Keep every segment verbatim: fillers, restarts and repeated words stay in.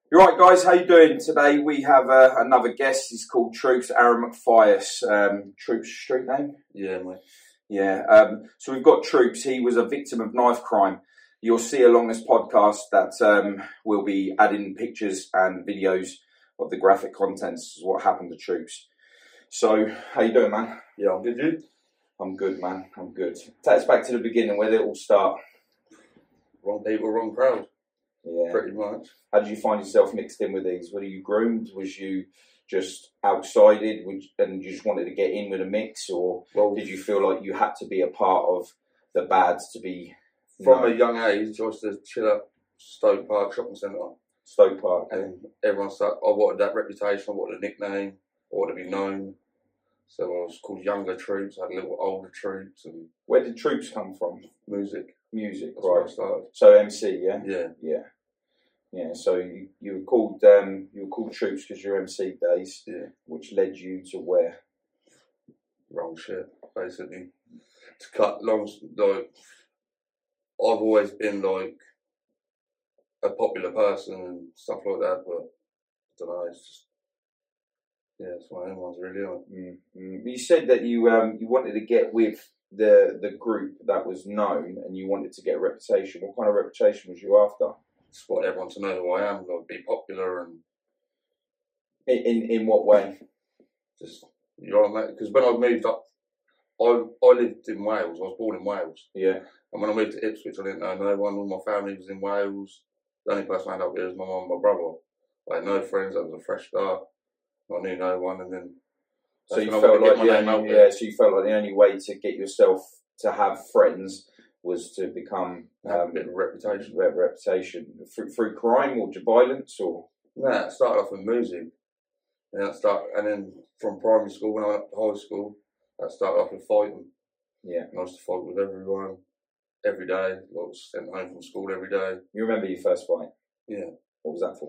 You're right, guys. How you doing today? We have uh, another guest. He's called Troops, Aaron McFias. Um, Troops, street name? Yeah, mate. Yeah. Um, so we've got Troops. He was a victim of knife crime. You'll see along this podcast that um, we'll be adding pictures and videos of the graphic contents of what happened to Troops. So, how you doing, man? Yeah, I'm good, dude. I'm good, man. I'm good. Take us back to the beginning. Where did it all start? Wrong people, wrong crowd. Yeah. Pretty much. How did you find yourself mixed in with these? Were you groomed? Was you just outsided and you just wanted to get in with a mix? Or well, did you feel like you had to be a part of the bads to be... From know, a young age, I used to chill at Stoke Park Shopping Centre. Stoke Park. And everyone started, I wanted that reputation, I wanted a nickname, I wanted to be known. So I was called Younger Troops, I had a little older Troops. And where did Troops come from? Music. Music, That's right. where I started. So M C, yeah? Yeah. Yeah. Yeah, so you, you were called um, you were called Troops because your M C days, yeah, which led you to where? Wrong shit, basically. To cut long, like, I've always been like a popular person and stuff like that, but I don't know, it's just, yeah, it's one of them ones really. Mm, mm. You said that you um, you wanted to get with the the group that was known and you wanted to get a reputation. What kind of reputation was you after? Just want everyone to know who I am, like be popular and... In in, in what way? Just, you know what I mean? Because when I moved up, I I lived in Wales, I was born in Wales. Yeah. And when I moved to Ipswich, I didn't know no one, all my family was in Wales. The only person I had up here was my mum and my brother. I had no friends, that was a fresh start. I knew no one, and then... So you felt like the only, yeah, so you felt like the only way to get yourself to have friends was to become have um, a bit of reputation. Re- reputation through, through crime or violence, or nah, it started off with music, and that start, and then from primary school when I went up to high school, that started off with fighting. Yeah, and I used to fight with everyone every day. I was sent home from school every day. You remember your first fight? Yeah. What was that for?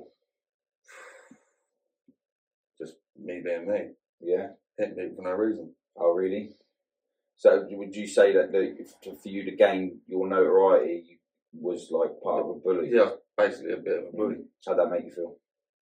Just me being me. Yeah. Hitting people for no reason. Oh, really? So would you say that the, for you to gain your notoriety was like part of a bully? Yeah, basically a bit of a bully. Mm. How'd that make you feel?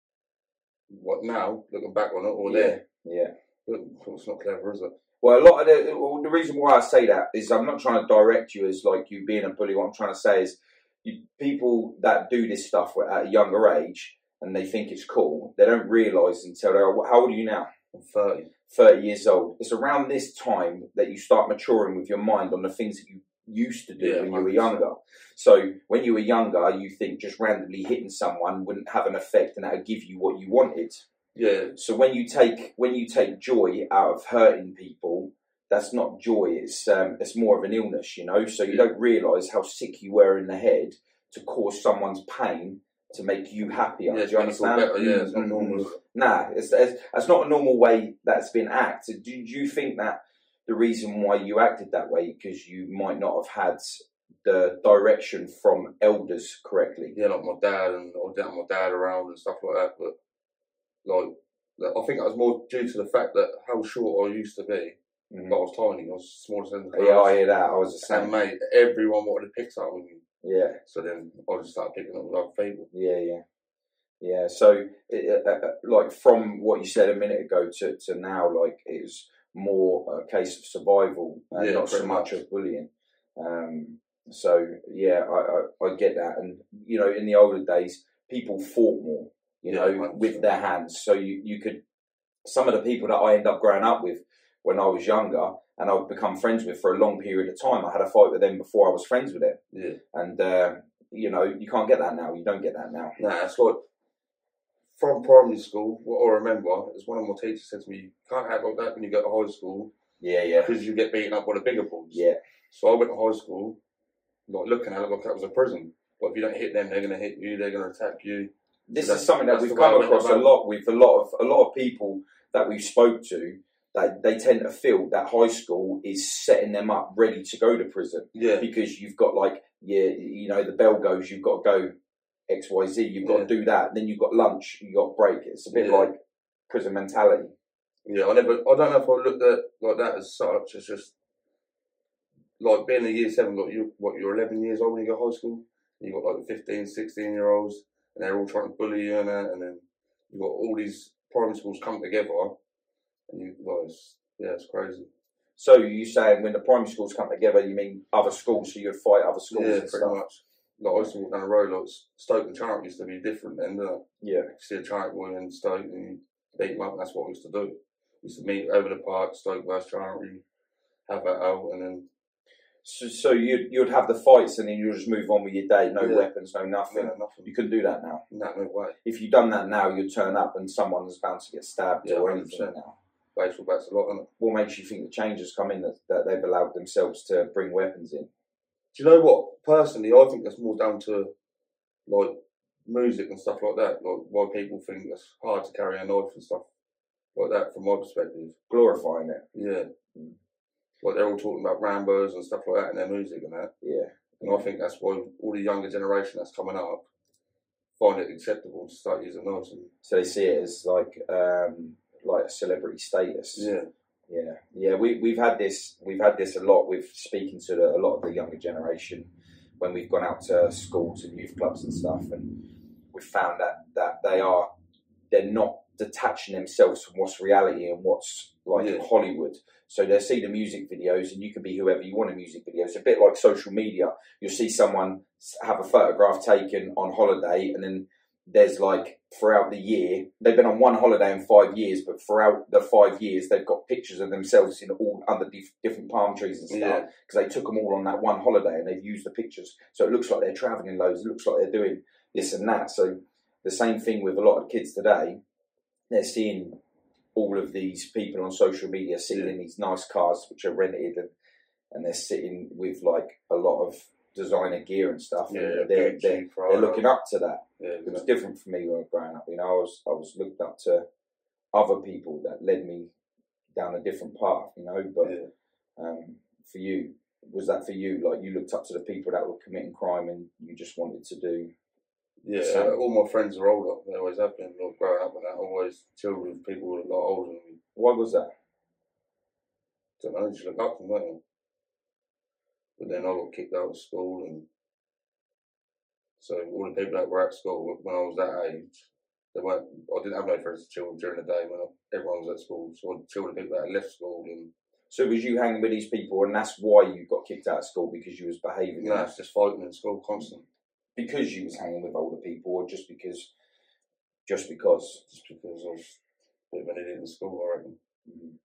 What now? Looking back on it, or yeah. there? Yeah. Look, it's not clever, is it? Well, a lot of the well, the reason why I say that is I'm not trying to direct you as like you being a bully. What I'm trying to say is, you, people that do this stuff at a younger age and they think it's cool, they don't realise until they're... How old are you now? I'm thirty. thirty years old. It's around this time that you start maturing with your mind on the things that you used to do yeah, when you were one hundred percent. younger. So when you were younger, you think just randomly hitting someone wouldn't have an effect and that would give you what you wanted. Yeah. So when you take when you take joy out of hurting people, that's not joy. It's um, it's more of an illness, you know. So you don't realise how sick you were in the head to cause someone's pain to make you happier. Yeah, do you understand? Better. Yeah, it's not normal. Nah, it's, it's, that's not a normal way that's been acted. Do, do you think that the reason why you acted that way because you might not have had the direction from elders correctly? Yeah, like my dad and I didn't have my dad around and stuff like that. But like, I think that was more due to the fact that how short I used to be. Mm-hmm. But I was tiny. I was smaller than the Yeah, I hear that. I was the same. And mate, everyone wanted to pick up with me. Yeah. So then I just started picking up with other people. Yeah, yeah. Yeah, so it, uh, like from what you said a minute ago to, to now, like it was more a case of survival and yeah, not so much, much of bullying. Um, so yeah, I, I, I get that. And you know, in the older days, people fought more, you yeah, know, one hundred percent. with their hands. So you, you could, some of the people that I end up growing up with when I was younger and I've become friends with for a long period of time, I had a fight with them before I was friends with them. Yeah. And uh, you know, you can't get that now. You don't get that now. Nah, it's like from primary school, what I remember is one of my teachers said to me, you can't act like that when you go to high school. Yeah, yeah. Because you get beaten up by the bigger boys. Yeah. So I went to high school, like looking at it like that was a prison. But if you don't hit them, they're going to hit you, they're going to attack you. This so is something that we've come across a lot with a lot of a lot of people that we've spoke to. That they tend to feel that high school is setting them up ready to go to prison. Yeah. Because you've got like, yeah, you know, the bell goes, you've got to go X, Y, Z, you've got yeah. to do that. Then you've got lunch, you've got break. It's a bit yeah. like prison mentality. Yeah, I never, I don't know if I looked at like that as such. It's just like being a year seven, like you, what, you're eleven years old when you go to high school. You got like fifteen, sixteen year olds. and they're all trying to bully you and that, and then you've got all these primary schools come together, and you guys, yeah, it's crazy. So you saying when the primary schools come together, you mean other schools, so you'd fight other schools Yeah, and pretty stuff? much. Like, I used to walk down the road, like, Stoke and Charlton used to be different then, didn't it? Yeah. You see a Charlton boy in Stoke and you beat them up, and that's what we used to do. We used to meet over the park, Stoke versus Charlton, have that out, and then... So, so you'd, you'd have the fights and then you'd just move on with your day, no Yeah. weapons, no nothing. Yeah, nothing. You couldn't do that now. No, no way. If you'd done that now, you'd turn up and someone's bound to get stabbed Yeah, or one hundred percent. anything now. Baseball bats a lot, isn't it? What makes you think the change has come in that, that they've allowed themselves to bring weapons in? Do you know what? Personally, I think that's more down to, like, music and stuff like that. Like, why people think it's hard to carry a knife and stuff like that, from my perspective. Glorifying it. Yeah. Mm. Like, they're all talking about Rambos and stuff like that in their music and that. Yeah. And I think that's why all the younger generation that's coming up find it acceptable to start using knives. And... So they see it as like um, like a celebrity status. Yeah. Yeah, yeah. We we've had this we've had this a lot with speaking to the, a lot of the younger generation when we've gone out to schools and youth clubs and stuff, and we've found that that they are they're not detaching themselves from what's reality and what's like Yeah. Hollywood. So they see the music videos, and you can be whoever you want in music videos. It's a bit like social media. You'll see someone have a photograph taken on holiday, and then there's like throughout the year, they've been on one holiday in five years, but throughout the five years, they've got pictures of themselves in all under dif- different palm trees and stuff, Yeah. because they took them all on that one holiday and they've used the pictures. So it looks like they're traveling loads. It looks like they're doing this and that. So the same thing with a lot of kids today. They're seeing all of these people on social media sitting in these nice cars which are rented, and, and they're sitting with like a lot of designer gear and stuff. Yeah, and they're, Gucci, they're, Prada. they're looking up to that. Yeah, It was exactly. different for me when I was growing up. You know, I was I was looked up to other people that led me down a different path. You know, but Yeah. um, for you, was that for you? Like you looked up to the people that were committing crime, and you just wanted to do. Yeah, So- uh, all my friends are older. They always have been. Like, growing up and that, always chilled with people who are a lot older than me. Why was that? Don't know, just look up to them, don't you? But then I got kicked out of school, and so all the people that were at school when I was that age, they weren't. I didn't have no friends to chill with during the day when I, everyone was at school. So I chilled with people that had left school, and So was you hanging with these people, and that's why you got kicked out of school, because you was behaving? no, it's just fighting in school constant. Because you was hanging with older people, or just because? Just because. Just because I was a bit of an idiot in school, I reckon. Mm.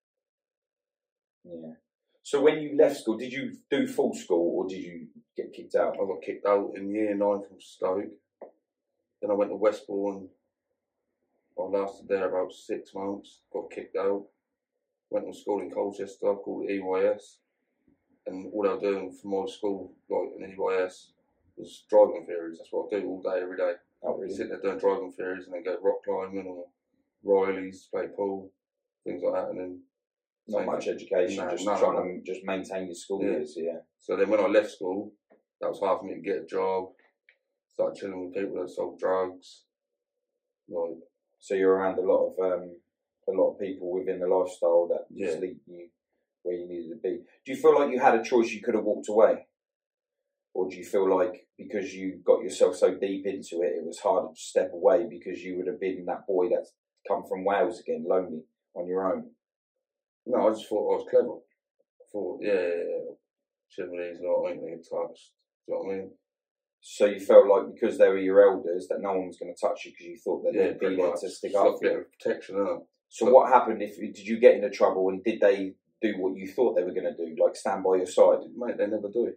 Yeah. So when you left school, did you do full school, or did you get kicked out? I got kicked out in year nine from Stoke. Then I went to Westbourne. I lasted there about six months. Got kicked out. Went to school in Colchester called E Y S. And all I was doing for my school, like in E Y S, was driving theories. That's what I do all day, every day. Oh, really? Sit there doing driving theories, and then go rock climbing or Riley's, play pool, things like that. And then Not same much thing. education, No, just no, trying no. to just maintain your school Yeah. years. Yeah. So then when I left school, that was hard for me to get a job. Started chilling with people that sold drugs. Like, So you're around a lot of um, a lot of people within the lifestyle that Yeah. just lead you where you needed to be. Do you feel like you had a choice? You could have walked away, or do you feel like because you got yourself so deep into it, it was harder to step away because you would have been that boy that's come from Wales again, lonely on your own? no, I just thought I was clever. I thought, yeah, yeah, yeah. Chilling with these lot, I ain't gonna get touched. Do you know what I mean? So you felt like because they were your elders that no one was going to touch you because you thought that Yeah, they'd be pretty there much. to stick It's up like a for bit you. of protection, isn't it? So what happened? If did you get into trouble, and did they do what you thought they were going to do, like stand by your side? Mate, they never do.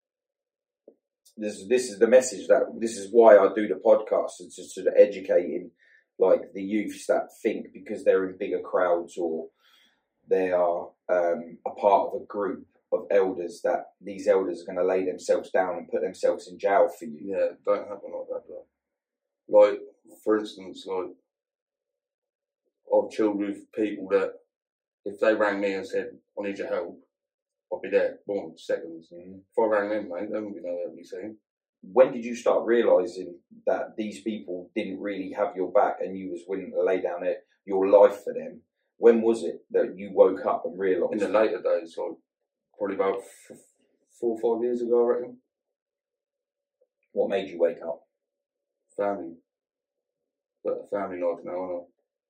This this is the message that this is why I do the podcast. It's just sort of educating like the youths that think because they're in bigger crowds or they are um, a part of a group of elders that these elders are going to lay themselves down and put themselves in jail for you. Yeah, it don't happen like that, bro. Like, for instance, like, I've chilled with people that if they rang me and said, I need your help, I'll be there, boom, seconds. Mm-hmm. If I rang them, mate, they wouldn't be nowhere to be seen. When did you start realising that these people didn't really have your back and you was willing to lay down it, your life for them? When was it that you woke up and realised? In the later days, like, probably about f- four or five years ago, I reckon. What made you wake up? family. But a family life now, aren't I?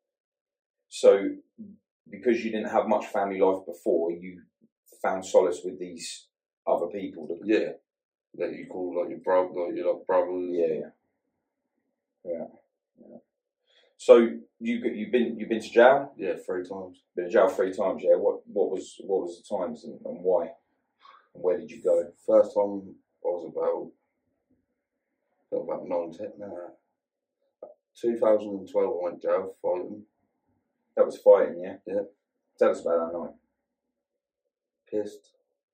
So, because you didn't have much family life before, you found solace with these other people. That, yeah, that you call like your bro, like your like brothers. Yeah, yeah, yeah, yeah. So you you've been you've been to jail? Yeah, three times. Been to jail three times. Yeah. What what was what was the times and, and why? And where did you go? First time I was about about nine, ten. Nah. twenty twelve, I went to jail fighting. That was fighting, yeah? Yeah. Tell us about that night. Pissed.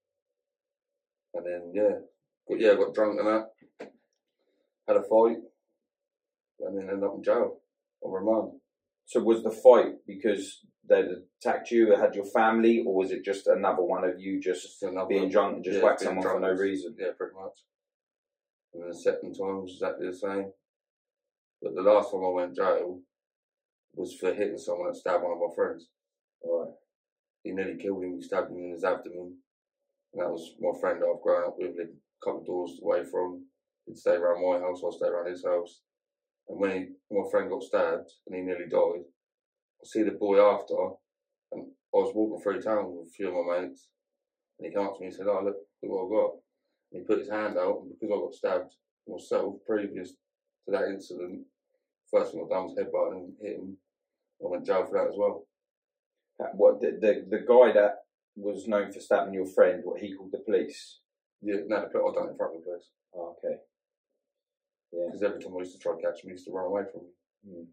And then, yeah. Got, yeah, got drunk and that. Had a fight. And then ended up in jail on remand. So was the fight because they'd attacked you, had your family, or was it just another one of you just, just another, being drunk and just yeah, whacked someone for no reason? Yeah, pretty much. And then the second time was exactly the same. But the last time I went to jail was for hitting someone that stabbed one of my friends. Right. He nearly killed him, he stabbed him in his abdomen. And that was my friend that I've grown up with, lived a couple of doors away from. He'd stay around my house, I'd stay around his house. And when he, my friend got stabbed and he nearly died, I see the boy after, and I was walking through town with a few of my mates, and he came up to me and said, "Oh, look, look what I've got." And he put his hand out, and because I got stabbed myself previous to that incident, first thing I done was headbutt and hit him. I went to jail for that as well. What, the, the, the guy that was known for stabbing your friend, what he called the police? Yeah, no, I done it in front of the police. Oh, okay. Yeah. Because every time I used to try to catch him, he used to run away from me. Mm.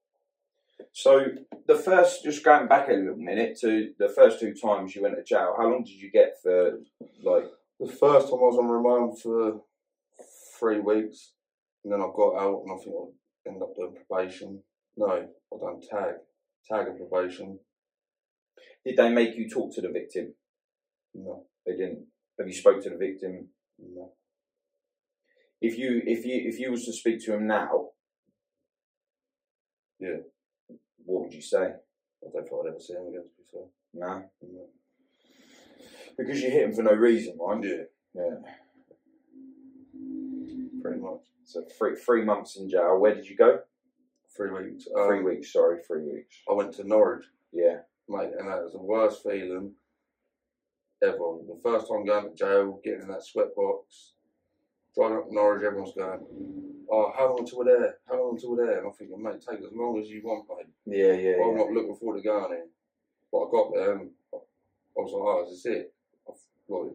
So the first, just going back a little minute to the first two times you went to jail, how long did you get for, like? The first time I was on remand for three weeks, and then I got out, and I think I ended up doing probation. No, I done tag, tag and probation. Did they make you talk to the victim? No, they didn't. Have you spoke to the victim? No. If you if you if you was to speak to him now, yeah, what would you say? I don't think I'd ever see him again, to be fair. No? No. Because you hit him for no reason, right? Yeah. Yeah. Pretty much. So three three months in jail. Where did you go? Three weeks. Three um, weeks, sorry, three weeks. I went to Norwich. Yeah. Mate, and that was the worst feeling ever. The first time going to jail, getting in that sweatbox, driving up to Norwich, everyone's going, "Oh, how long until we're there? How long until we're there?" And I'm thinking, mate, take as long as you want, mate. Yeah, yeah, well, I'm yeah. not looking forward to going in. But I got there and I was like, "Oh, is this it?" I, like,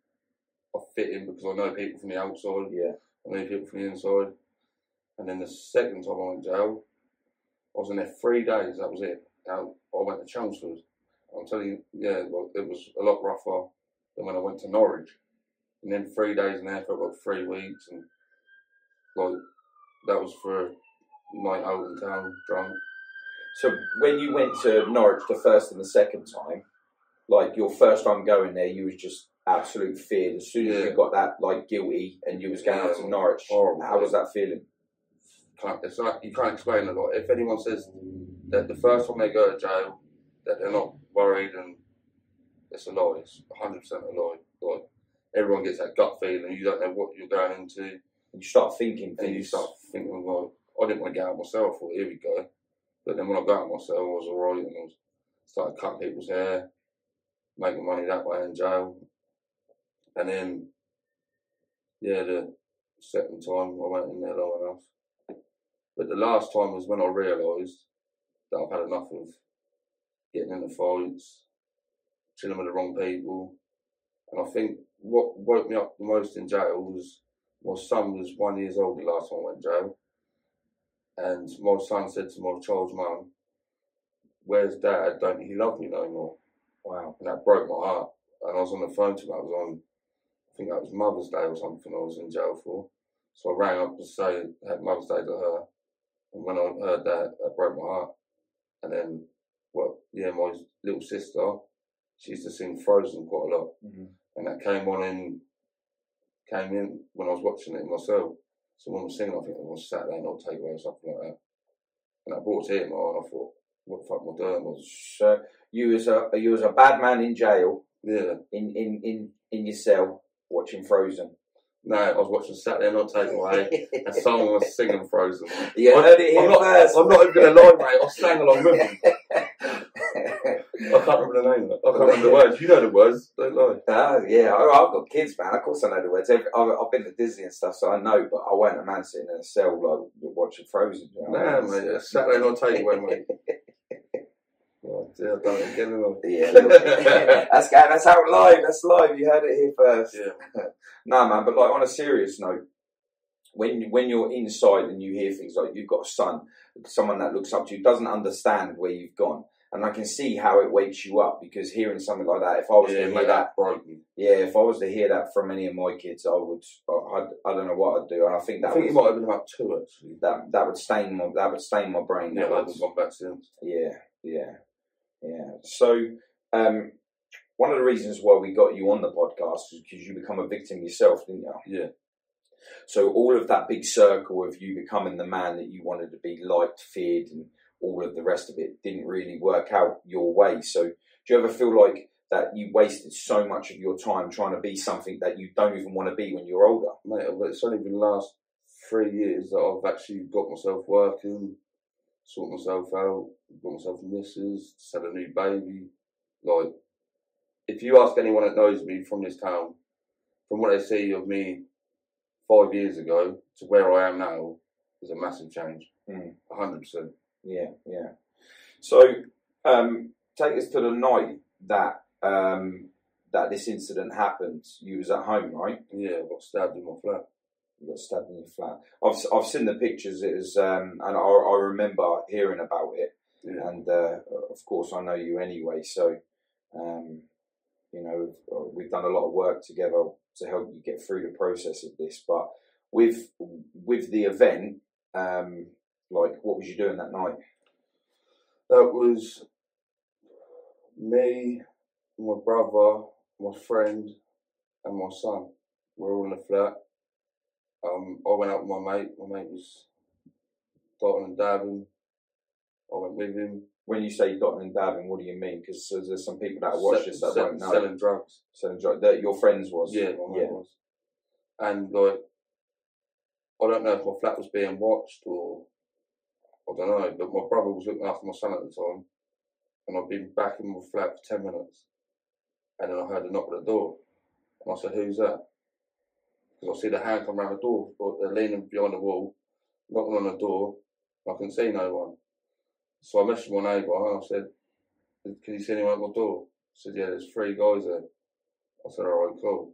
I fit in because I know people from the outside. Yeah. I know people from the inside. And then the second time I went to jail, I was in there three days, that was it. Now, I went to Chelmsford. I'm telling you, yeah, well, it was a lot rougher than when I went to Norwich. And then three days in there felt like three weeks. And like, that was for a night out in town, drunk. So when you went to Norwich the first and the second time, like your first time going there, you was just absolute feared. As soon as yeah. you got that, like, guilty and you was going yeah, out to Norwich, horrible. How was that feeling? Can't, it's like, you can't explain it. Like, if anyone says that the first time they go to jail, that they're not worried, and it's a lie. It's one hundred percent a lie. Like, everyone gets that gut feeling. You don't know what you're going into. And you start thinking things. And you start thinking, well, I didn't want to get out myself. Well, here we go. But then when I got out myself, I was all right, and I was, started cutting people's hair, making money that way in jail. And then, yeah, the second time I went in there long enough. But the last time was when I realised that I've had enough of getting into fights, chilling with the wrong people. And I think what woke me up the most in jail was my son was one year old the last time I went to jail. And my son said to my child's mum, "Where's Dad? Don't he love me no more?" Wow. And that broke my heart. And I was on the phone to him. I was on, I think that was Mother's Day or something I was in jail for. So I rang up to say, Happy Mother's Day to her. And when I heard that, that broke my heart. And then, well, yeah, my little sister, she used to sing Frozen quite a lot. Mm-hmm. And that came on in, came in when I was watching it myself. Someone was singing, I think it was Saturday Night Takeaway or something like that. And that brought tears to my eye, and I thought, what the fuck am I doing? I was, so you was a you was a bad man in jail. Yeah. In in in in your cell watching Frozen. No, I was watching Saturday Night Takeaway and someone was singing Frozen. Yeah, I heard it here I'm not, first. I'm not even going to lie, mate. I sang along with them. I can't remember the name. I can't remember the words. You know the words. Don't lie. Uh, yeah, I, I've got kids, man. Of course I know the words. Every, I've, I've been to Disney and stuff, so I know, but I won't a man sitting in a cell like watching Frozen. You know? Nah, mate. It's Saturday Night Takeaway, mate. Oh, dear, I've done it again. Yeah, look, that's that's out live. That's live. You heard it here first. Yeah. No, man. But like on a serious note, when when you're inside and you hear things like you've got a son, someone that looks up to you doesn't understand where you've gone, and I can see how it wakes you up because hearing something like that, if I was Yeah, to mate, hear that, that broken. yeah, if I was to hear that from any of my kids, I would, I'd, I don't know what I'd do, and I think that I think would, you might have been about two, actually. that that would stain my that would stain my brain. Yeah, That I would- haven't gone back since. yeah, yeah, yeah. So, um, one of the reasons why we got you on the podcast is because you become a victim yourself, didn't you? Yeah. So all of that big circle of you becoming the man that you wanted to be, liked, feared, and all of the rest of it didn't really work out your way. So do you ever feel like that you wasted so much of your time trying to be something that you don't even want to be when you're older? Mate, it's only been the last three years that I've actually got myself working, sorted myself out, got myself a missus, just had a new baby. Like, if you ask anyone that knows me from this town, from what they see of me five years ago to where I am now, there's a massive change. Mm. A hundred percent. Yeah, yeah. So um, take us to the night that um, that this incident happened. You was at home, right? Yeah, I got stabbed in my flat. You got stabbed in your flat. I've I've seen the pictures. It was, um, and I, I remember hearing about it. Yeah. And uh, of course, I know you anyway. So, um, you know, we've, we've done a lot of work together to help you get through the process of this. But with with the event, um, like, what was you doing that night? That was me, my brother, my friend, and my son. We're all in the flat. Um, I went out with my mate. My mate was dotting and dabbing. I went with him. When you say dotting and dabbing, what do you mean? Because there's some people that watch Se- this that se- won't know. Selling drugs. Selling drugs. That your friends was. Yeah, my mate yeah. was. And like, I don't know if my flat was being watched or I don't know, but my brother was looking after my son at the time, and I'd been back in my flat for ten minutes, and then I heard a knock at the door, and I said, "Who's that?" Because I see the hand come round the door, but they're leaning behind the wall, knocking on the door. I couldn't see no one, so I messaged my neighbour and I said, "Can you see anyone at my door?" He said, "Yeah, there's three guys there." I said, "All right, cool."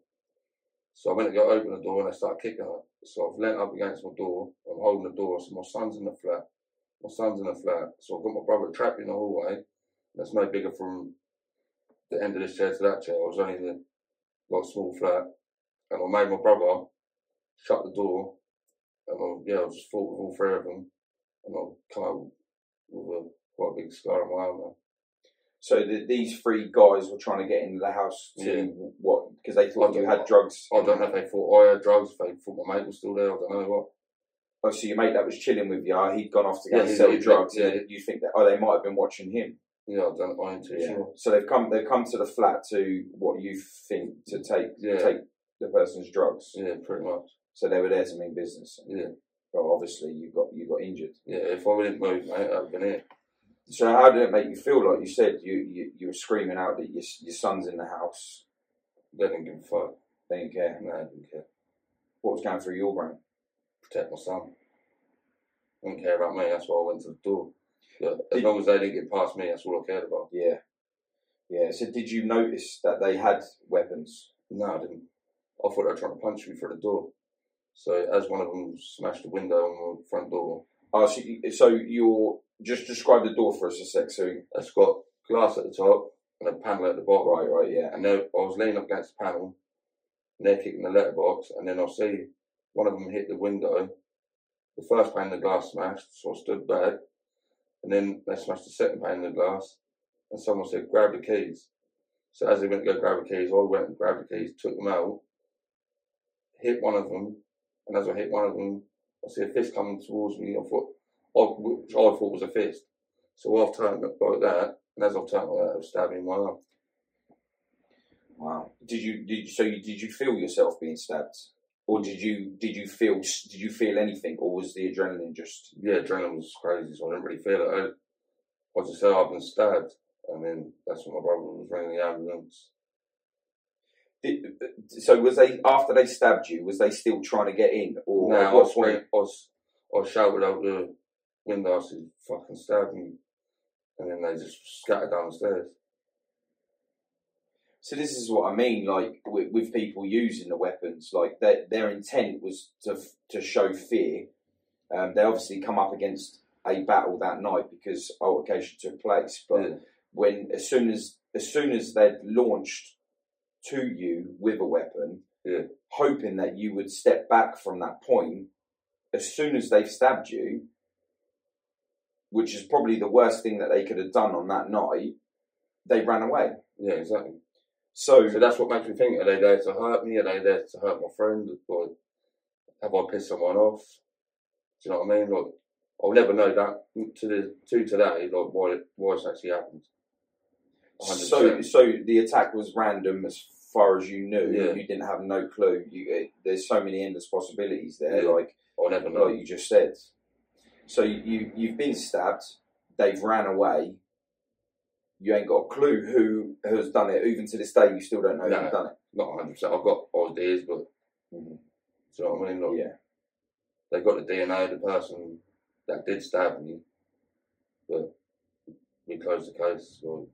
So I went to go open the door and they started kicking it. So I've leant up against my door. I'm holding the door. I said, "My son's in the flat. My son's in the flat." So I've got my brother trapped in the hallway. That's no bigger from the end of this chair to that chair. I was only in a like, small flat. And I made my brother shut the door. And I, yeah, I just fought with all three of them. And I come out with a quite a big scar on my arm now. So the, these three guys were trying to get into the house to Yeah. what? Because they thought I you don't- had drugs. I don't know if they thought I had drugs, if they thought my mate was still there, I don't know what. Oh, so your mate that was chilling with you, he'd gone off to go Yeah, and he's- sell he's- drugs. yeah. And you think that oh, they might have been watching him. Yeah, I don't I ain't too sure. So they've come. They've come to the flat to what you think to take Yeah. take the person's drugs. Yeah, pretty much. So they were there to mean business. Yeah. Well, obviously you got you got injured. Yeah, if I didn't move, mate, I'd have been here. So how did it make you feel? Like you said, you you, you were screaming out that your your son's in the house. They didn't give a fuck. They didn't care. No, I didn't care. What was going through your brain? Protect my son. They didn't care about me, that's why I went to the door. But as Did- long as they didn't get past me, that's all I cared about. Yeah, yeah. So did you notice that they had weapons? No, I didn't. I thought they were trying to punch me through the door. So as one of them smashed the window on the front door, Oh, so, you, so you're just describe the door for us a sec. So it's got glass at the top and a panel at the bottom. right, right, yeah. And then I was leaning up against the panel, and they're kicking the letterbox, and then I see one of them hit the window. The first pane of the glass smashed, so I stood back, and then they smashed the second pane of the glass, and someone said, "Grab the keys." So as they went to go grab the keys, I went and grabbed the keys, took them out, hit one of them, and as I hit one of them, I see a fist coming towards me. I thought, I, which I thought was a fist. So I've turned like that, and as I've turned like that, I was stabbing in my arm. Wow. Did you did you, so you, did you feel yourself being stabbed, or did you did you feel did you feel anything, or was the adrenaline just? Yeah, adrenaline was crazy, so I didn't really feel it. I, I just said I've been stabbed, and then that's when my brother was ringing the ambulance. Did, so was they after they stabbed you? Was they still trying to get in, or No, at I what was, point? I was I shouted out the window. I said, "Fucking stab me," and then they just scattered downstairs. So this is what I mean, like with, with people using the weapons, like their their intent was to to show fear. Um, they obviously come up against a battle that night because altercation took place. But Yeah. when as soon as as soon as they'd launched to you with a weapon, Yeah. hoping that you would step back from that point, as soon as they've stabbed you, which is probably the worst thing that they could have done on that night, they ran away. Yeah, exactly. So, So that's what makes me think: are they there to hurt me? Are they there to hurt my friend? Or have I pissed someone off? Do you know what I mean? Like, I'll never know that to the to today. Like, why why it's actually happened. one hundred percent. so, so the attack was random as far as you knew. Yeah. You didn't have no clue. You, it, there's so many endless possibilities there. Yeah. Like, I'll never know. like you just said. So you you've been stabbed. They've ran away. You ain't got a clue who has done it. Even to this day, you still don't know No. who's done it. Not one hundred percent. I've got ideas, but Mm-hmm. do you know what I mean? Like, Yeah. they've got the D N A of the person that did stab me, but we closed the case because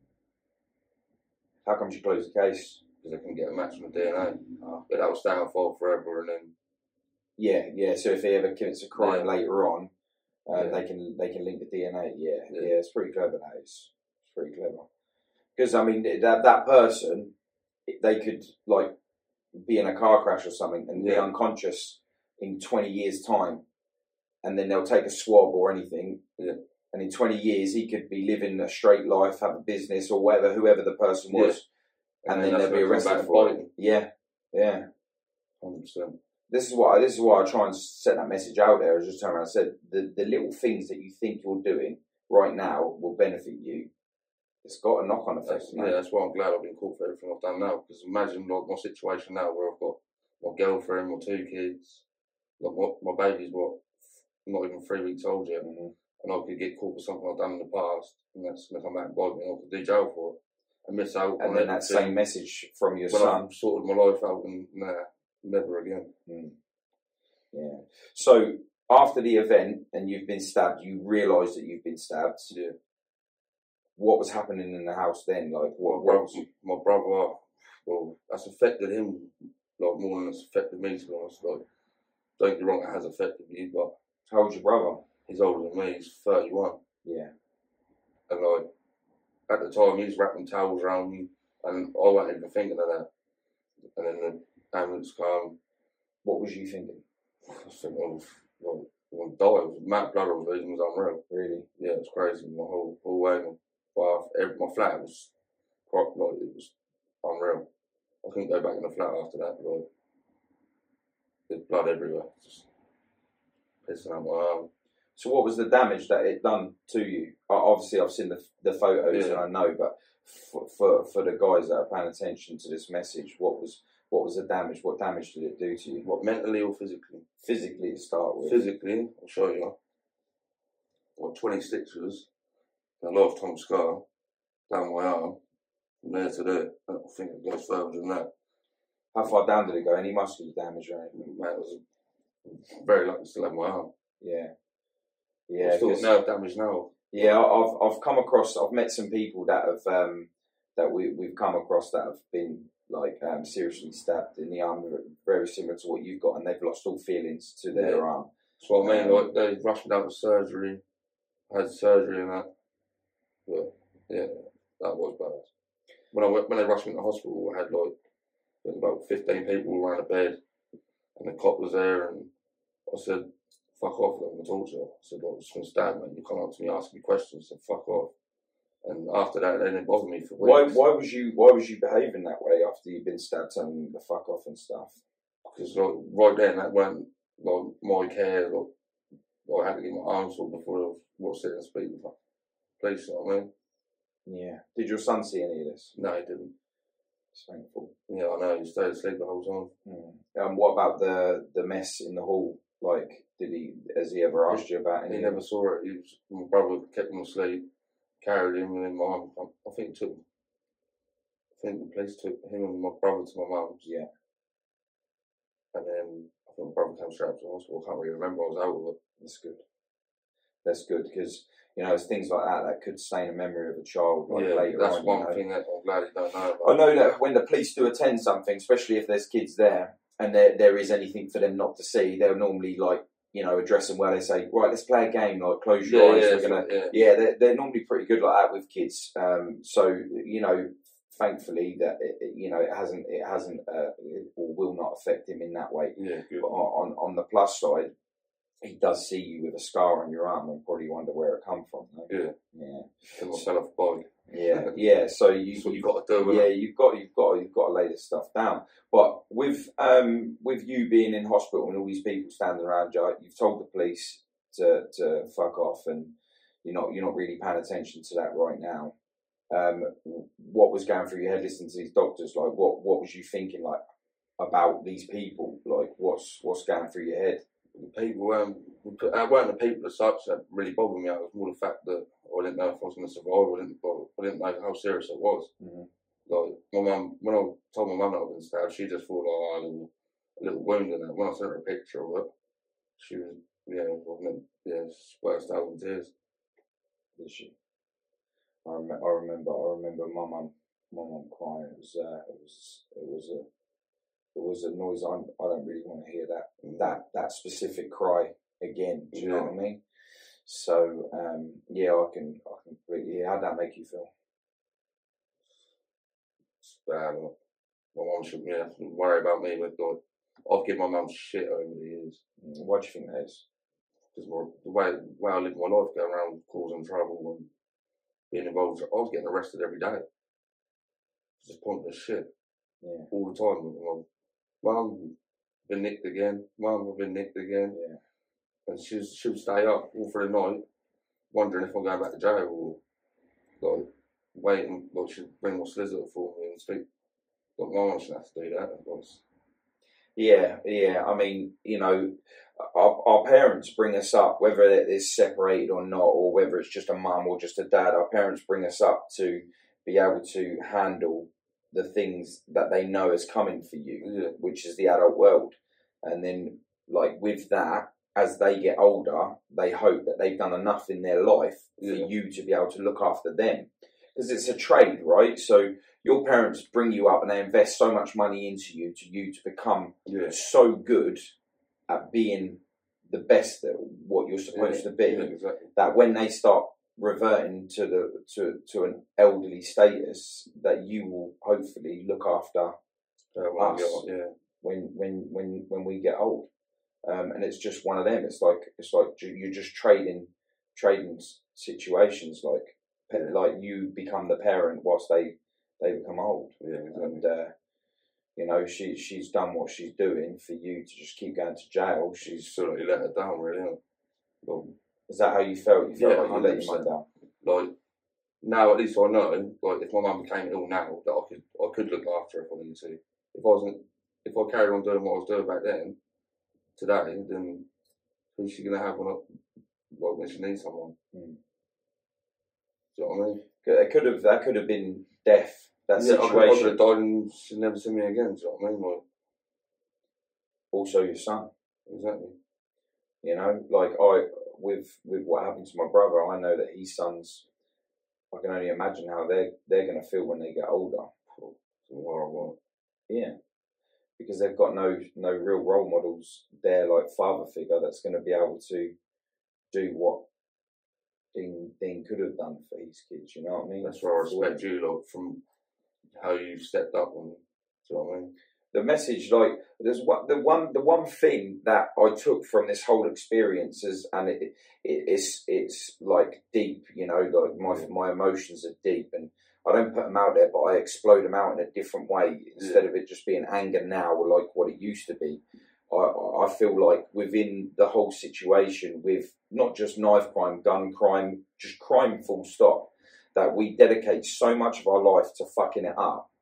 How come you closed the case? they couldn't get a match on the D N A. Oh. But that was downfall forever, and then Yeah, yeah. So if he ever commits a crime Yeah. later on, uh, Yeah. they can they can link the D N A. Yeah, yeah. Yeah. It's pretty clever. That is. It's pretty clever. Because I mean, that that person, they could like be in a car crash or something and be Yeah. unconscious in twenty years' time, and then they'll take a swab or anything. Yeah. And in twenty years, he could be living a straight life, have a business or whatever, whoever the person was, Yeah. and, And then then they'll be that's when arrested they come for back it. fighting. Yeah, yeah. one hundred percent. This is why this is why I try and set that message out there. I just turned around and said the, the little things that you think you're doing right now will benefit you. It's got a knock on effect. That's, yeah, that's why I'm glad I've been caught for everything I've done now. Because imagine like my situation now, where I've got my girlfriend, my two kids, like what my baby's what not even three weeks old yet, Mm-hmm. and I could get caught for something I've done in the past, and that's gonna come back and bite me, and I could do jail for it and miss out. And on then that everything. same message from your when son. I've sorted my life out, and nah, never again. Mm. Yeah. So after the event and you've been stabbed, you realise that you've been stabbed. Yeah. What was happening in the house then? Like what? My what brother, was, my brother, well, that's affected him like more than it's affected me. To be honest, like, don't get me wrong, it has affected me, but how old's your brother? he's older than me. He's thirty-one, Yeah. and like at the time, he's wrapping towels around me, and I wasn't even thinking of that. And then the ambulance came. What was you thinking? I was thinking, oh, well, I want to die. It was mad blood I was losing was unreal. Really? Yeah, it was crazy. My whole whole way, my, every, my flat was quite like it was unreal. I couldn't go back in the flat after that. Like, there's blood everywhere, just pissing out my arm. So what was the damage that it done to you? O- Obviously, I've seen the the photos Yeah. and I know, but for, for for the guys that are paying attention to this message, what was what was the damage? What damage did it do to you? What, mentally or physically? Physically to start with. Physically, I'll show you. Got twenty stitches, a lifetime scar down my arm, from there to there. I don't think it goes further than that. How far down did it go? Any muscular damage or anything? Man, it was very lucky to still have my arm. Yeah. Yeah, Yeah. still 'cause- nerve damage now. Yeah, I've I've come across. I've met some people that have um, that we we've come across that have been like um, seriously stabbed in the arm, very similar to what you've got, and they've lost all feelings to their Yeah. arm. So I mean, Um, like they rushed me down to surgery, I had surgery and that. But yeah, that was bad. When I went, when they rushed me to the hospital, I had like there was about fifteen people around the bed, and the cop was there, and I said, "Fuck off, I'm gonna talk to you." I said, "Well, I'm just gonna stab me. You come up to me asking me questions." I said, "Fuck off." And after that, they didn't bother me for Why weeks. why was you why was you behaving that way after you've been stabbed, telling them to fuck off and stuff? Because like, right then, that weren't like my care. Like, I had to get my arms full before I was sitting and speak with the police. You know what I mean? Yeah. Did your son see any of this? No, he didn't. It's thankful. Yeah, I know. He stayed asleep the whole time. Mm. And what about the the mess in the hall? Like, did he? Has he ever asked you about He any? never saw it. He was, my brother kept him asleep, carried him, and then my mum. I, I think took. I think the police took him and my brother to my mum's. Yeah. And then I think my brother came straight up to the hospital. I can't really remember. I was out with it. That's good. That's good because you know it's things like that that could stain a memory of a child. Like yeah, later that's on, one you know? thing that I'm glad you don't know about. I know that when the police do attend something, especially if there's kids there and there there is anything for them not to see, they'll normally like you know address them where they say, right, let's play a game. Like close your Yeah, eyes. yeah, We're gonna, yeah. yeah, they're they're normally pretty good like that with kids. Um, so you know. Thankfully, that it, it, you know it hasn't it hasn't uh, it, or will not affect him in that way. Yeah, good. But on on the plus side, he does see you with a scar on your arm and probably wonder where it come from. No? Yeah, yeah. Because I fell off the bike. Yeah, yeah. So you, That's what you've you've got to do. yeah, It? you've got you've got you've got to lay this stuff down. But with um with you being in hospital and all these people standing around you, you've told the police to to fuck off, and you're not you're not really paying attention to that right now. Um, what was going through your head listening to these doctors? Like, what what was you thinking like about these people? Like, what's what's going through your head? The people weren't, it weren't the people as such that really bothered me. It was more the fact that I didn't know if I was going to survive. I didn't, I didn't know how serious it was. Mm-hmm. Like, my mum, when I told my mum that I was stabbed, she just thought, like, I had a little, a little wound in it. When I sent her a picture of it, she was, yeah, well, yeah, burst out in tears. Did she? I, rem- I remember, I remember my mum, my mum crying. It was, uh, it was, it was a, it was a noise. I, I don't really want to hear that, that, that specific cry again. Do you Yeah. know what I mean? So, um, yeah, I can, I can completely. How'd that make you feel? It's bad. My mum should, yeah, worry about me, but like, I've given my mum shit over the years. Why do you think that is? Because the way, the way I live my life, going around causing trouble and being involved, I was getting arrested every day. It's just pointless shit. Yeah. All the time. Mum, Mum, been nicked again. Mum, I've been nicked again. Yeah. And she was, she would stay up all through the night, wondering if I'm going back to jail or like waiting. Like she'd bring my solicitor for me and speak. Like my mum shouldn't have to do that. Of course. Yeah, yeah. I mean, you know, our, our parents bring us up, whether it's separated or not, or whether it's just a mum or just a dad. Our parents bring us up to be able to handle the things that they know is coming for you, Yeah. which is the adult world. And then, like with that, as they get older, they hope that they've done enough in their life for Yeah. you to be able to look after them. Because it's a trade, right? So your parents bring you up and they invest so much money into you to you to become Yeah. so good at being the best at what you're supposed Yeah. to be, Yeah, exactly. that when they start reverting to the to, to an elderly status, that you will hopefully look after Yeah, well, us yeah, yeah. when when when when we get old. Um, and it's just one of them. It's like it's like you're just trading trading situations. Like like you become the parent whilst they they become old. Yeah, exactly. And uh, you know she she's done what she's doing for you to just keep going to jail. She's She's sort of let her down, really. Isn't it? Like, is that how you felt? You felt Yeah, like you let your mum down. like now, at least I know. Like if my mum became ill now, that I could I could look after her if I needed to. If I wasn't, if I carried on doing what I was doing back then, today, then who's she gonna have when I, like when she needs someone? Mm. Do you know what I mean? It could have that could have been death. That Yeah, I could, I situation. could have died and she'd never see me again. Do you know what I mean? Like, Also, your son. exactly. You know, like I with with what happened to my brother, I know that his sons. I can only imagine how they they're going to feel when they get older. So horrible. Yeah, because they've got no no real role models there, like father figure that's going to be able to do what Dean Dean could have done for his kids. You know what I mean? That's why I respect you, like from how you stepped up and. Do you know what I mean? The message, like there's what the one the one thing that I took from this whole experience is, and it, it it's it's like deep, you know, like my my emotions are deep, and I don't put them out there, but I explode them out in a different way instead Yeah. of it just being anger now, or like what it used to be. I I feel like within the whole situation, with not just knife crime, gun crime, just crime full stop, that we dedicate so much of our life to fucking it up.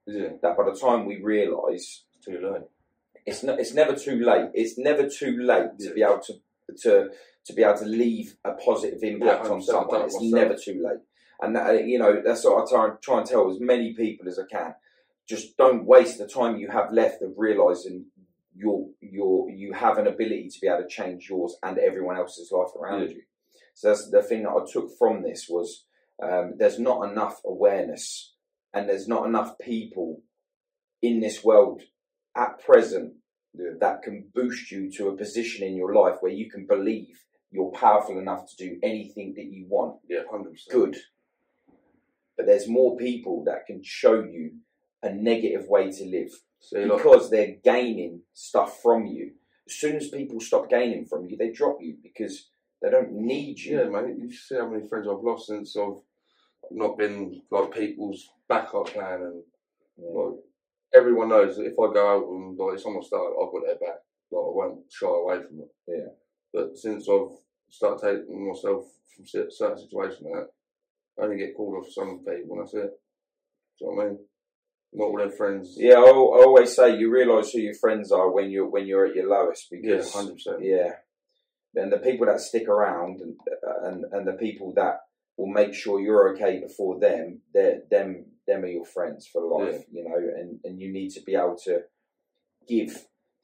Yeah. that by the time we realise, It's too late. it's not, it's never too late. It's never too late Yeah. to be able to to to be able to leave a positive impact Yeah, on I've someone. done it It's myself. never too late, and that, you know, that's what I try, try and tell as many people as I can. Just don't waste the time you have left of realising your your you have an ability to be able to change yours and everyone else's life around Yeah. you. So that's the thing that I took from this was um, there's not enough awareness and there's not enough people in this world at present Yeah. that can boost you to a position in your life where you can believe you're powerful enough to do anything that you want. Yeah, one hundred percent. Good. But there's more people that can show you a negative way to live See, like, because they're gaining stuff from you. As soon as people stop gaining from you, they drop you because they don't need you. yeah, mate, you see how many friends I've lost since I've not been like people's backup plan, and Yeah. like everyone knows that if I go out and like someone started, I've got their back. Like I won't shy away from it. Yeah. But since I've started taking myself from certain situations, like that I only get called off some people, and that's it. Do you know what I mean? Not all their friends. Yeah, I, I always say you realise who your friends are when you're when you're at your lowest. Yeah, Because one hundred percent. yeah, and the people that stick around and and and the people that will make sure you're okay before them, they're them them are your friends for life. Yeah. You know, and and you need to be able to give,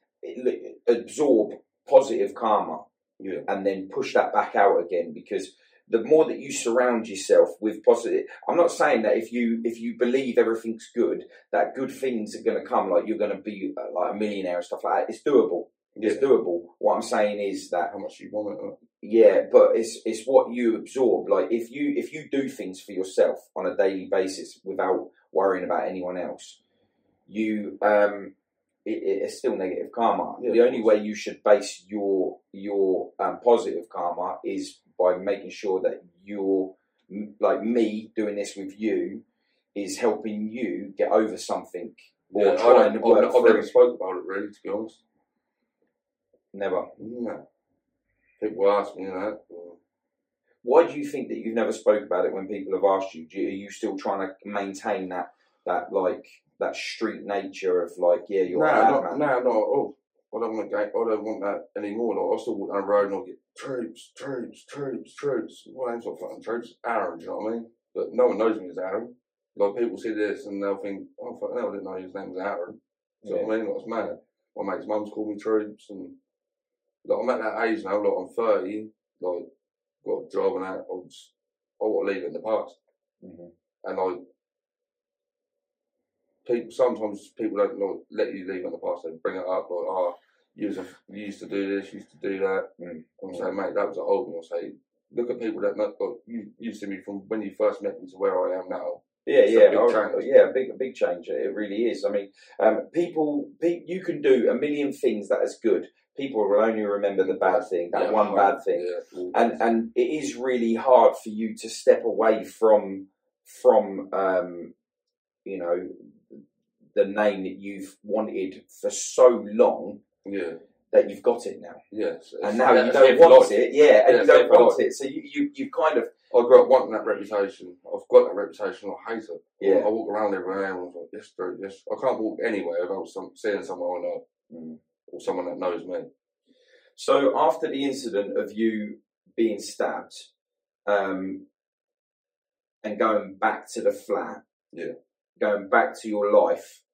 absorb positive karma, Yeah. and then push that back out again, because the more that you surround yourself with positive, I'm not saying that if you if you believe everything's good, that good things are going to come, like you're going to be uh, like a millionaire and stuff like that. It's doable. It's Yeah. doable. What I'm saying is that, How much you want it? yeah, but it's it's what you absorb. Like if you if you do things for yourself on a daily basis without worrying about anyone else, you um it, it's still negative karma. Yeah, the of only course. way you should base your your um, positive karma is by making sure that you're, like me doing this with you, is helping you get over something or Yeah, I trying don't, to work I've, I've through. never spoke about it really, to be honest. Never. No. People ask me that. Or, Why do you think that you've never spoke about it when people have asked you? Do you, are you still trying to maintain that that like that street nature of like, yeah, you're no, a not, madman? no, not at all. I don't want to. I don't want that anymore. Like, I still walk down the road and I get troops, troops, troops, troops. My name's not fucking troops. Aaron, do you know what I mean? But no one knows me as Aaron. Like people see this and they'll think, oh fuck, no, I didn't know his name was Aaron. Do you know what I mean? Like, it's mad. My mate's mum's called me troops, and like I'm at that age now. Like I'm thirty. Like got a job and that. I just, I want to leave it in the past. Mm-hmm. And like people, sometimes people don't like, let you leave in the past. They bring it up like, oh, you used to, you used to do this, you used to do that. Mm. I'm saying, mate, that was an old one. I say, look at people that not, like, you you see me from when you first met me to where I am now. Yeah, It's a yeah, big oh, change. yeah, a big, a big change. It really is. I mean, um, people, pe- you can do a million things that is good. People will only remember the bad thing, that Yeah, one right. bad thing, Yeah. and and it is really hard for you to step away from from um, you know, the name that you've wanted for so long Yeah. that you've got it now, Yes. and now yeah, you it's don't here for want life. it. Yeah, and Yeah, you don't it's here for want life. it. So you you you kind of I grew up wanting that reputation. I've got that reputation. I hate it. Yeah. I walk around everywhere and I'm like, yes, dude, yes. I can't walk anywhere without some, seeing someone I know Mm. or someone that knows me. So after the incident of you being stabbed, um, and going back to the flat, Yeah. going back to your life,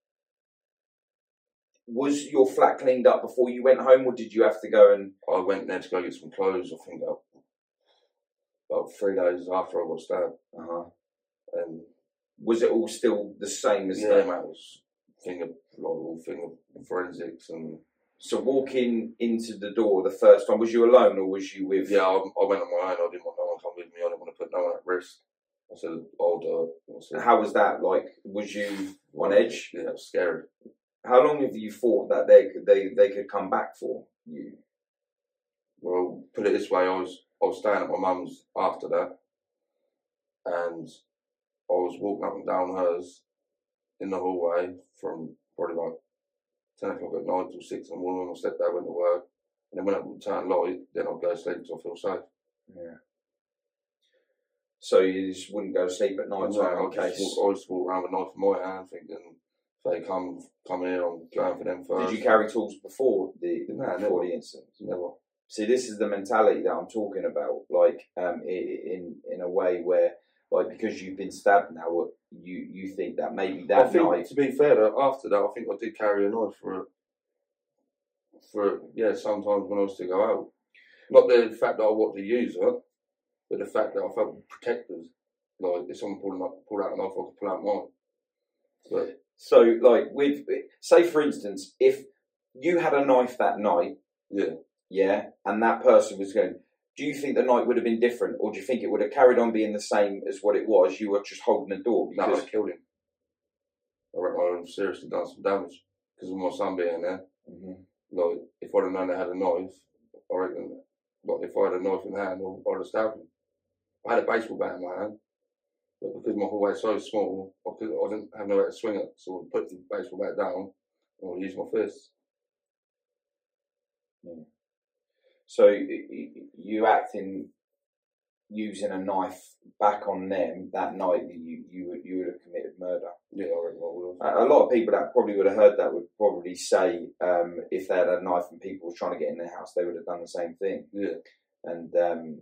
was your flat cleaned up before you went home, or did you have to go and? I went there to go get some clothes. I think about, about three days after I got stabbed. Uh-huh. And Was it all still the same as yeah, that? mate, it was thing of like all thing of forensics and So walking into the door the first time, was you alone or was you with? yeah, I, I went on my own. I didn't want no one to come with me. I didn't want to put no one at risk. I said, I'll do it. I said, How was that? Like, was you on edge? Yeah, it was scary. How long have you thought that they could they, they could come back for you? Well, put it this way, I was I was staying at my mum's after that, and I was walking up and down hers in the hallway from probably like ten o'clock at night till six in the morning when my stepdad went to work. And then when I would turn light, then I'd go to sleep until I feel safe. Yeah. So you just wouldn't go to sleep at night No, time I in just case. walk, I just walk around with a knife in my hand thinking they come come here, I'm going for them first. Did you carry tools before the No, before never. the incident? Never. See, this is the mentality that I'm talking about. Like, um, in in a way where, like, because you've been stabbed now, you you think that maybe that I think, night. to be fair, though, after that, I think I did carry a knife for for yeah. Sometimes when I was to go out, not the fact that I wanted to use it, but the fact that I felt protected. Like if someone pulled out pulled out a knife, I could pull out mine. But So, like, with say for instance, if you had a knife that night, yeah, yeah, and that person was going, do you think the night would have been different, or do you think it would have carried on being the same as what it was? You were just holding the door no, because I killed him. I reckon I would have seriously done some damage because of my son being there. Mhm. Like if I'd have known they had a knife, I reckon. Like if I had a knife in hand, I'd have stabbed him. I had a baseball bat in my hand, but because my hallway is so small, I, could, I didn't have nowhere to swing it, so I put the baseball bat down and I used my fists. Yeah. So you acting using a knife back on them that night, you you would you would have committed murder. Yeah, I reckon I would have. A lot of people that probably would have heard that would probably say, um, if they had a knife and people were trying to get in their house, they would have done the same thing. Yeah. And um,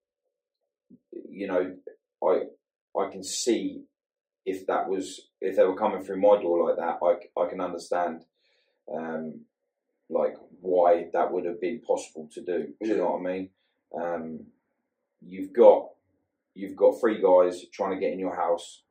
you know, I I can see if that was if they were coming through my door like that, I I can understand. Um, like why that would have been possible to do. Do you Yeah. know what I mean? Um, you've got you've got three guys trying to get in your house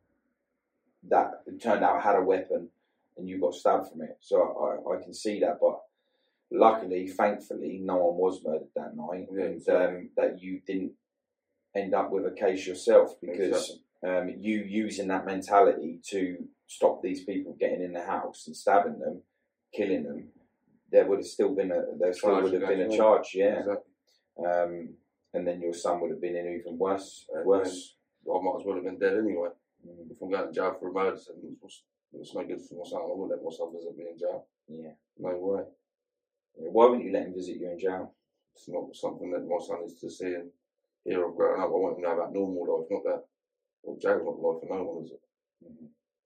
that turned out had a weapon, and you got stabbed from it. So I, I can see that, but luckily, thankfully, no one was murdered that night, Yeah, and exactly. um, that you didn't end up with a case yourself because Exactly. um, you using that mentality to stop these people getting in the house and stabbing them, killing them. There would have still been a there still Charge would have been a against me. charge, yeah. Exactly. Um, and then your son would have been in even worse, And worse. I might as well have been dead anyway. Mm, If I'm going to jail for a murder sentence, it's, it's no good for my son. I wouldn't let my son visit me in jail. yeah. No way. yeah. Why wouldn't you let him visit you in jail? It's not something that my son is to see and hear of growing up. I want him to know about normal life, not that. Well, jail's not life for no one, is it? Mm-hmm.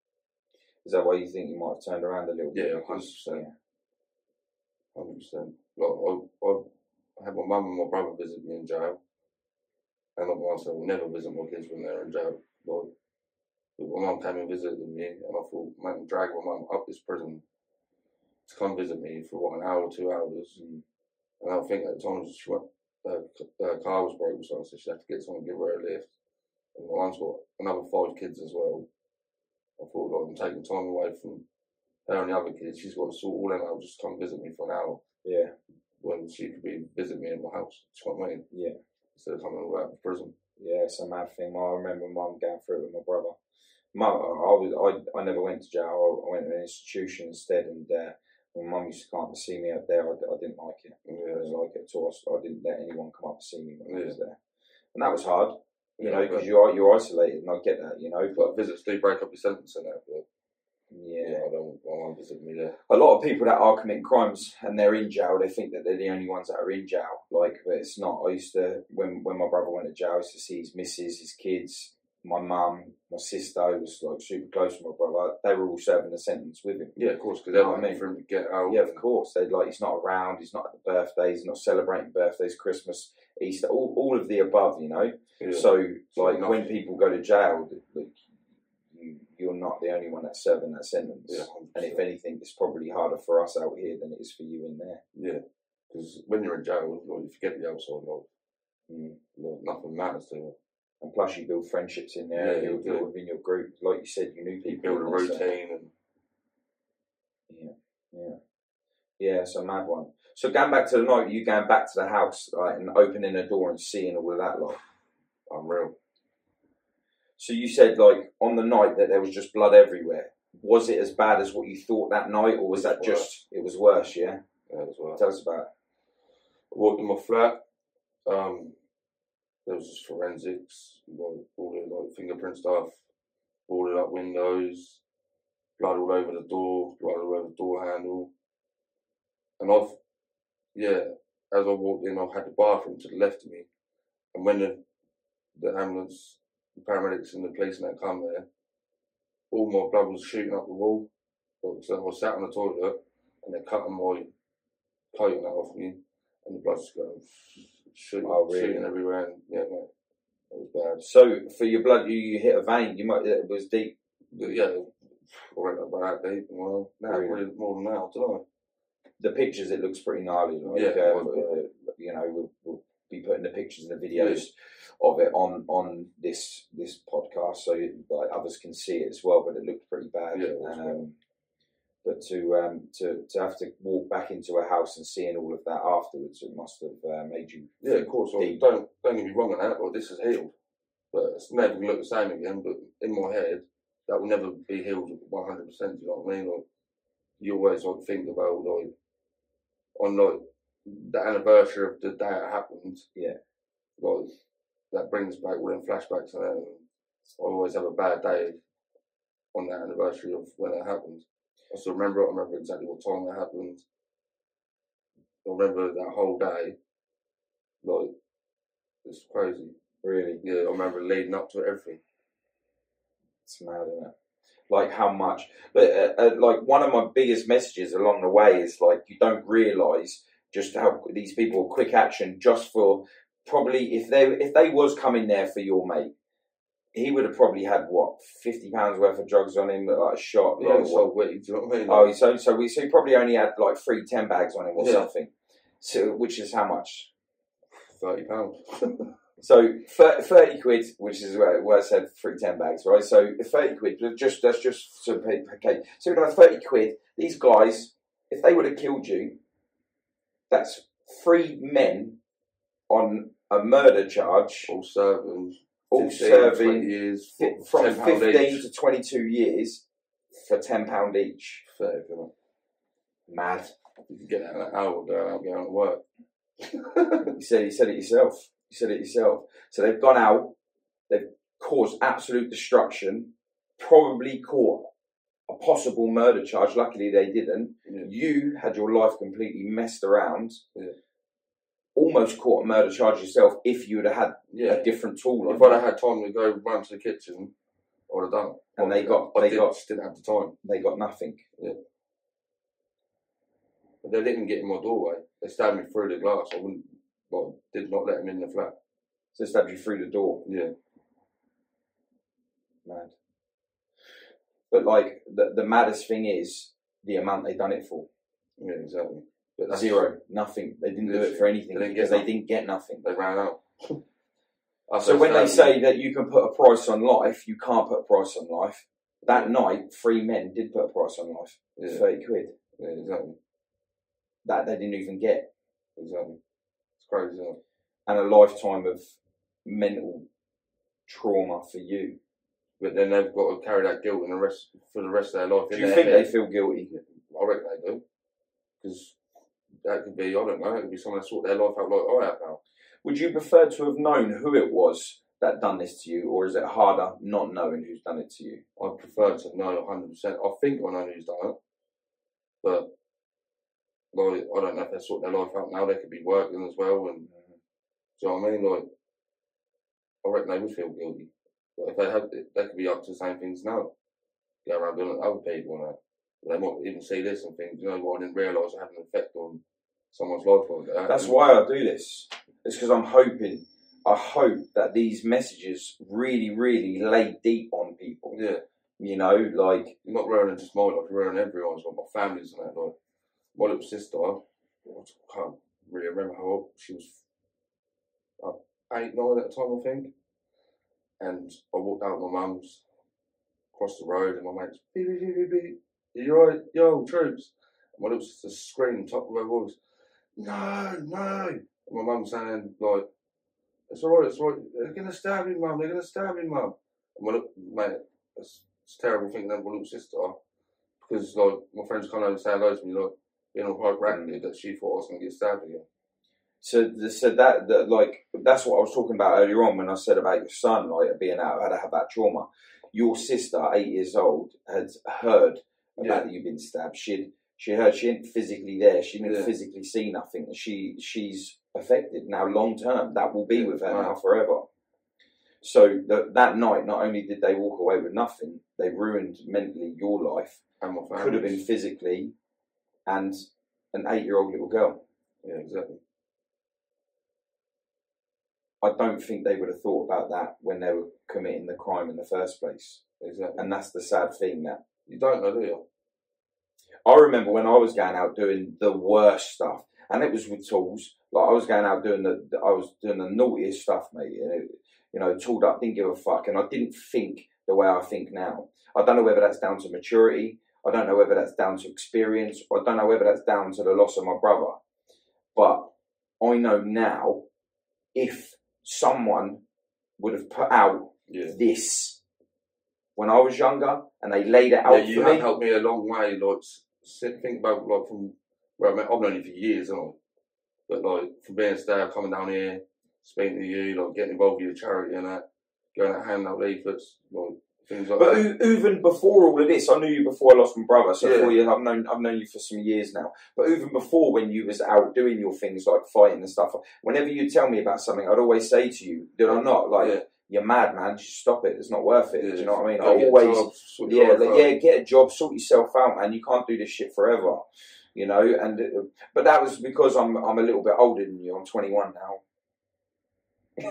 Is that why you think you might have turned around a little bit? Yeah, Because, one hundred percent. yeah. one hundred percent. Like, I, I, I had my mum and my brother visit me in jail. And not once, I will never visit my kids when they're in jail. Like, but my mum came and visited me, and I thought, man, drag my mum up this prison to come visit me for what, an hour or two hours. Mm. And I think at the time she went, her, her car was broken, so she had to get someone to give her a lift. And my mum's got another five kids as well. I thought, like, I'm taking time away from her and the other kids. She's got to sort all them out, just come visit me for an hour. Yeah. When she could be visiting me in my house. Do you know what I mean? Yeah. Instead of coming all out of prison. Yeah, it's a mad thing. I remember mum going through it with my brother. Mum, I was, I, I never went to jail. I, I went to an institution instead, and uh, when mum used to come up to see me up there, I, I didn't like it. Yeah. I didn't like it at all. I didn't let anyone come up to see me when I was Yeah. there, and that was hard. You Yeah, know, because but- you're you're isolated, and I get that. You know, but But visits do break up your sentence and that, but yeah. yeah, I don't I won't visit me there. A lot of people that are committing crimes and they're in jail, they think that they're the only ones that are in jail. Like, but it's not. I used to, when when my brother went to jail, I used to see his missus, his kids, my mum, my sister, who was like super close to my brother. They were all serving the sentence with him. Yeah, of course, because You they're know what I waiting mean? for him to get out. Yeah, of course. They'd like, he's not around, he's not at the birthdays, he's not celebrating birthdays, Christmas, Easter, all, all of the above, you know? Yeah. So, So like, enough. when people go to jail, like, you, you're not the only one that's serving that sentence. Yeah, And if anything, it's probably harder for us out here than it is for you in there. yeah, because when you're in jail, like, you forget the outside life. Mm. Like, nothing matters to you. And plus, you build friendships in there, Yeah, you you build do. within your group. Like you said, you knew You people. build a in there, so- routine and Yeah, yeah, yeah. It's a mad one. So going back to the night, you going back to the house, like, and opening the door and seeing all of that, like. unreal. So you said, like, on the night that there was just blood everywhere. Was it as bad as what you thought that night, or was that It's just it was worse? Yeah. Yeah, as well. Tell us about it. I walked in my flat. Um, there was just forensics, like, all the like fingerprint stuff, boarded up windows, blood all over the door, blood all over the door handle. And I've, yeah, as I walked in, I had the bathroom to the left of me. And when the, the ambulance, the paramedics and the police and that come there, all my blood was shooting up the wall. So I was sat on the toilet and they're cutting my coat and that off me, and the blood just going shooting, Oh, really? shooting everywhere. And yeah, mate, it was bad. So for your blood, you, you hit a vein. You might it was deep. But yeah, I went up about that deep. Well, now Really? probably more than that. I don't know. The pictures, it looks pretty gnarly. Like, Yeah, it um, was you know, we'll, we'll be putting the pictures and the videos yeah. of it on on this this podcast, so like others can see it as well. But it looked pretty bad. Yeah, it was um, bad. But to um, to to have to walk back into a house and seeing all of that afterwards, it must have uh, made you. Yeah, of course. Well, don't don't get me wrong on that. Well, this is healed, but it's never going to look the same again. But in my head, that will never be healed one hundred percent. You know what I mean? Like, you always like think about like on like the anniversary of the day it happened. Yeah. Like that brings back all them flashbacks and that. I always have a bad day on that anniversary of when it happened. I still remember it. I remember exactly what time it happened. I remember that whole day. Like, it's crazy. Really? Yeah, I remember leading up to it, everything. It's mad, isn't it? Like how much, but uh, uh, like one of my biggest messages along the way is like you don't realise just how these people are quick action just for probably if they if they was coming there for your mate, he would have probably had what fifty pounds worth of drugs on him, like a shot. Yeah, like, so weed. Do you know what I mean? Oh, so so we so he probably only had like three ten bags on him or yeah. something. So which is how much? Thirty pounds. So thirty quid, which is where I said three ten bags, right? So thirty quid, just that's just so okay. So we'd have thirty quid. These guys, if they would have killed you, that's three men on a murder charge, all serving, all serving years from fifteen to twenty-two years for ten pound each. Fair, mad. You can get out of an hour, go out, go out and work. you said you said it yourself. You said it yourself. So they've gone out, they've caused absolute destruction, probably caught a possible murder charge. Luckily they didn't. Yeah. You had your life completely messed around. Yeah. Almost caught a murder charge yourself if you would have had yeah. a different tool. If I'd have had time to go run to the kitchen, I would have done it. And they got, I they did, got, just didn't have the time. They got nothing. Yeah. But they didn't get in my doorway. They stabbed me through the glass. I wouldn't, like, did not let them in the flat. So they stabbed you through the door. Yeah. Mad. But like the the maddest thing is the amount they done it for. Yeah, exactly. But that's Zero, nothing. They didn't do it for anything they because they didn't get nothing. They ran out. So when they say that you can put a price on life, you can't put a price on life. That night, three men did put a price on life. Yeah. thirty quid. Yeah, exactly. That they didn't even get. Exactly. It's crazy, isn't it? And a lifetime of mental trauma for you. But then they've got to carry that guilt in the rest for the rest of their life. Do you think they feel guilty? I reckon they do. Because that could be, I don't know, it could be someone that sorted their life out like I have now. Would you prefer to have known who it was that done this to you, or is it harder not knowing who's done it to you? I prefer to know one hundred percent. I think I know who's done it. But like, I don't know if they're sorting their life out now. They could be working as well. And do you know what I mean? Like, I reckon they would feel guilty. But if they had, they could be up to the same things now. Go around doing it to other people and that. They might even see this and think, you know what, I didn't realise it had an effect on someone's life like that. That's why I do this. It's because I'm hoping, I hope that these messages really, really lay deep on people. Yeah. You know, like... You're not ruining just my life, you're ruining everyone's, like my family's and that. Like, my little sister, I can't really remember how old she was, like eight, nine at the time, I think. And I walked out with my mum's, across the road, and my mate's beep, beep, beep, beep, beep. You're right, yo, troops. And my little sister screamed top of her voice, no, no. And my mum saying, like, it's alright, it's alright, they're going to stab him, mum, they're going to stab him, mum. And my little mate, it's, it's terrible thinking of my little sister, because, like, my friends come over and say hello to me, like, being all quite rapidly, that she thought I was going to get stabbed again. So, so that, that, like, that's what I was talking about earlier on when I said about your son, like, being out, had to have that trauma. Your sister, eight years old, had heard about yeah. that you've been stabbed. She'd, she heard, she ain't physically there, she didn't yeah. physically see nothing. She, she's affected now long term. That will be yeah, with her right. now forever. So the, that night, not only did they walk away with nothing, they ruined mentally your life. And my family. Could have been physically, and an eight-year-old little girl. Yeah, exactly. I don't think they would have thought about that when they were committing the crime in the first place. Exactly. And that's the sad thing, that you don't know, do you? I remember when I was going out doing the worst stuff, and it was with tools. Like, I was going out doing the, I was doing the naughtiest stuff, mate. And it, you know, tooled up, didn't give a fuck, and I didn't think the way I think now. I don't know whether that's down to maturity. I don't know whether that's down to experience. Or I don't know whether that's down to the loss of my brother. But I know now, if someone would have put out yeah. this when I was younger, and they laid it out yeah, you for have me, helped me a long way. Like, sit, think about like from where I met. I've known you for years, haven't I? But like from being a star, coming down here, speaking to you, like getting involved with your charity and that, going out handing out leaflets, like things like but that. But even before all of this, I knew you before I lost my brother. So yeah. four years, I've known I've known you for some years now. But even before, when you was out doing your things like fighting and stuff, whenever you tell me about something, I'd always say to you, "Did I not like?" Yeah. You're mad, man. Just stop it. It's not worth it. Yeah. Do you know what I mean? I Get always, job, yeah, like, yeah, get a job, sort yourself out, man. You can't do this shit forever, you know. And uh, but that was because I'm I'm a little bit older than you. I'm twenty-one now.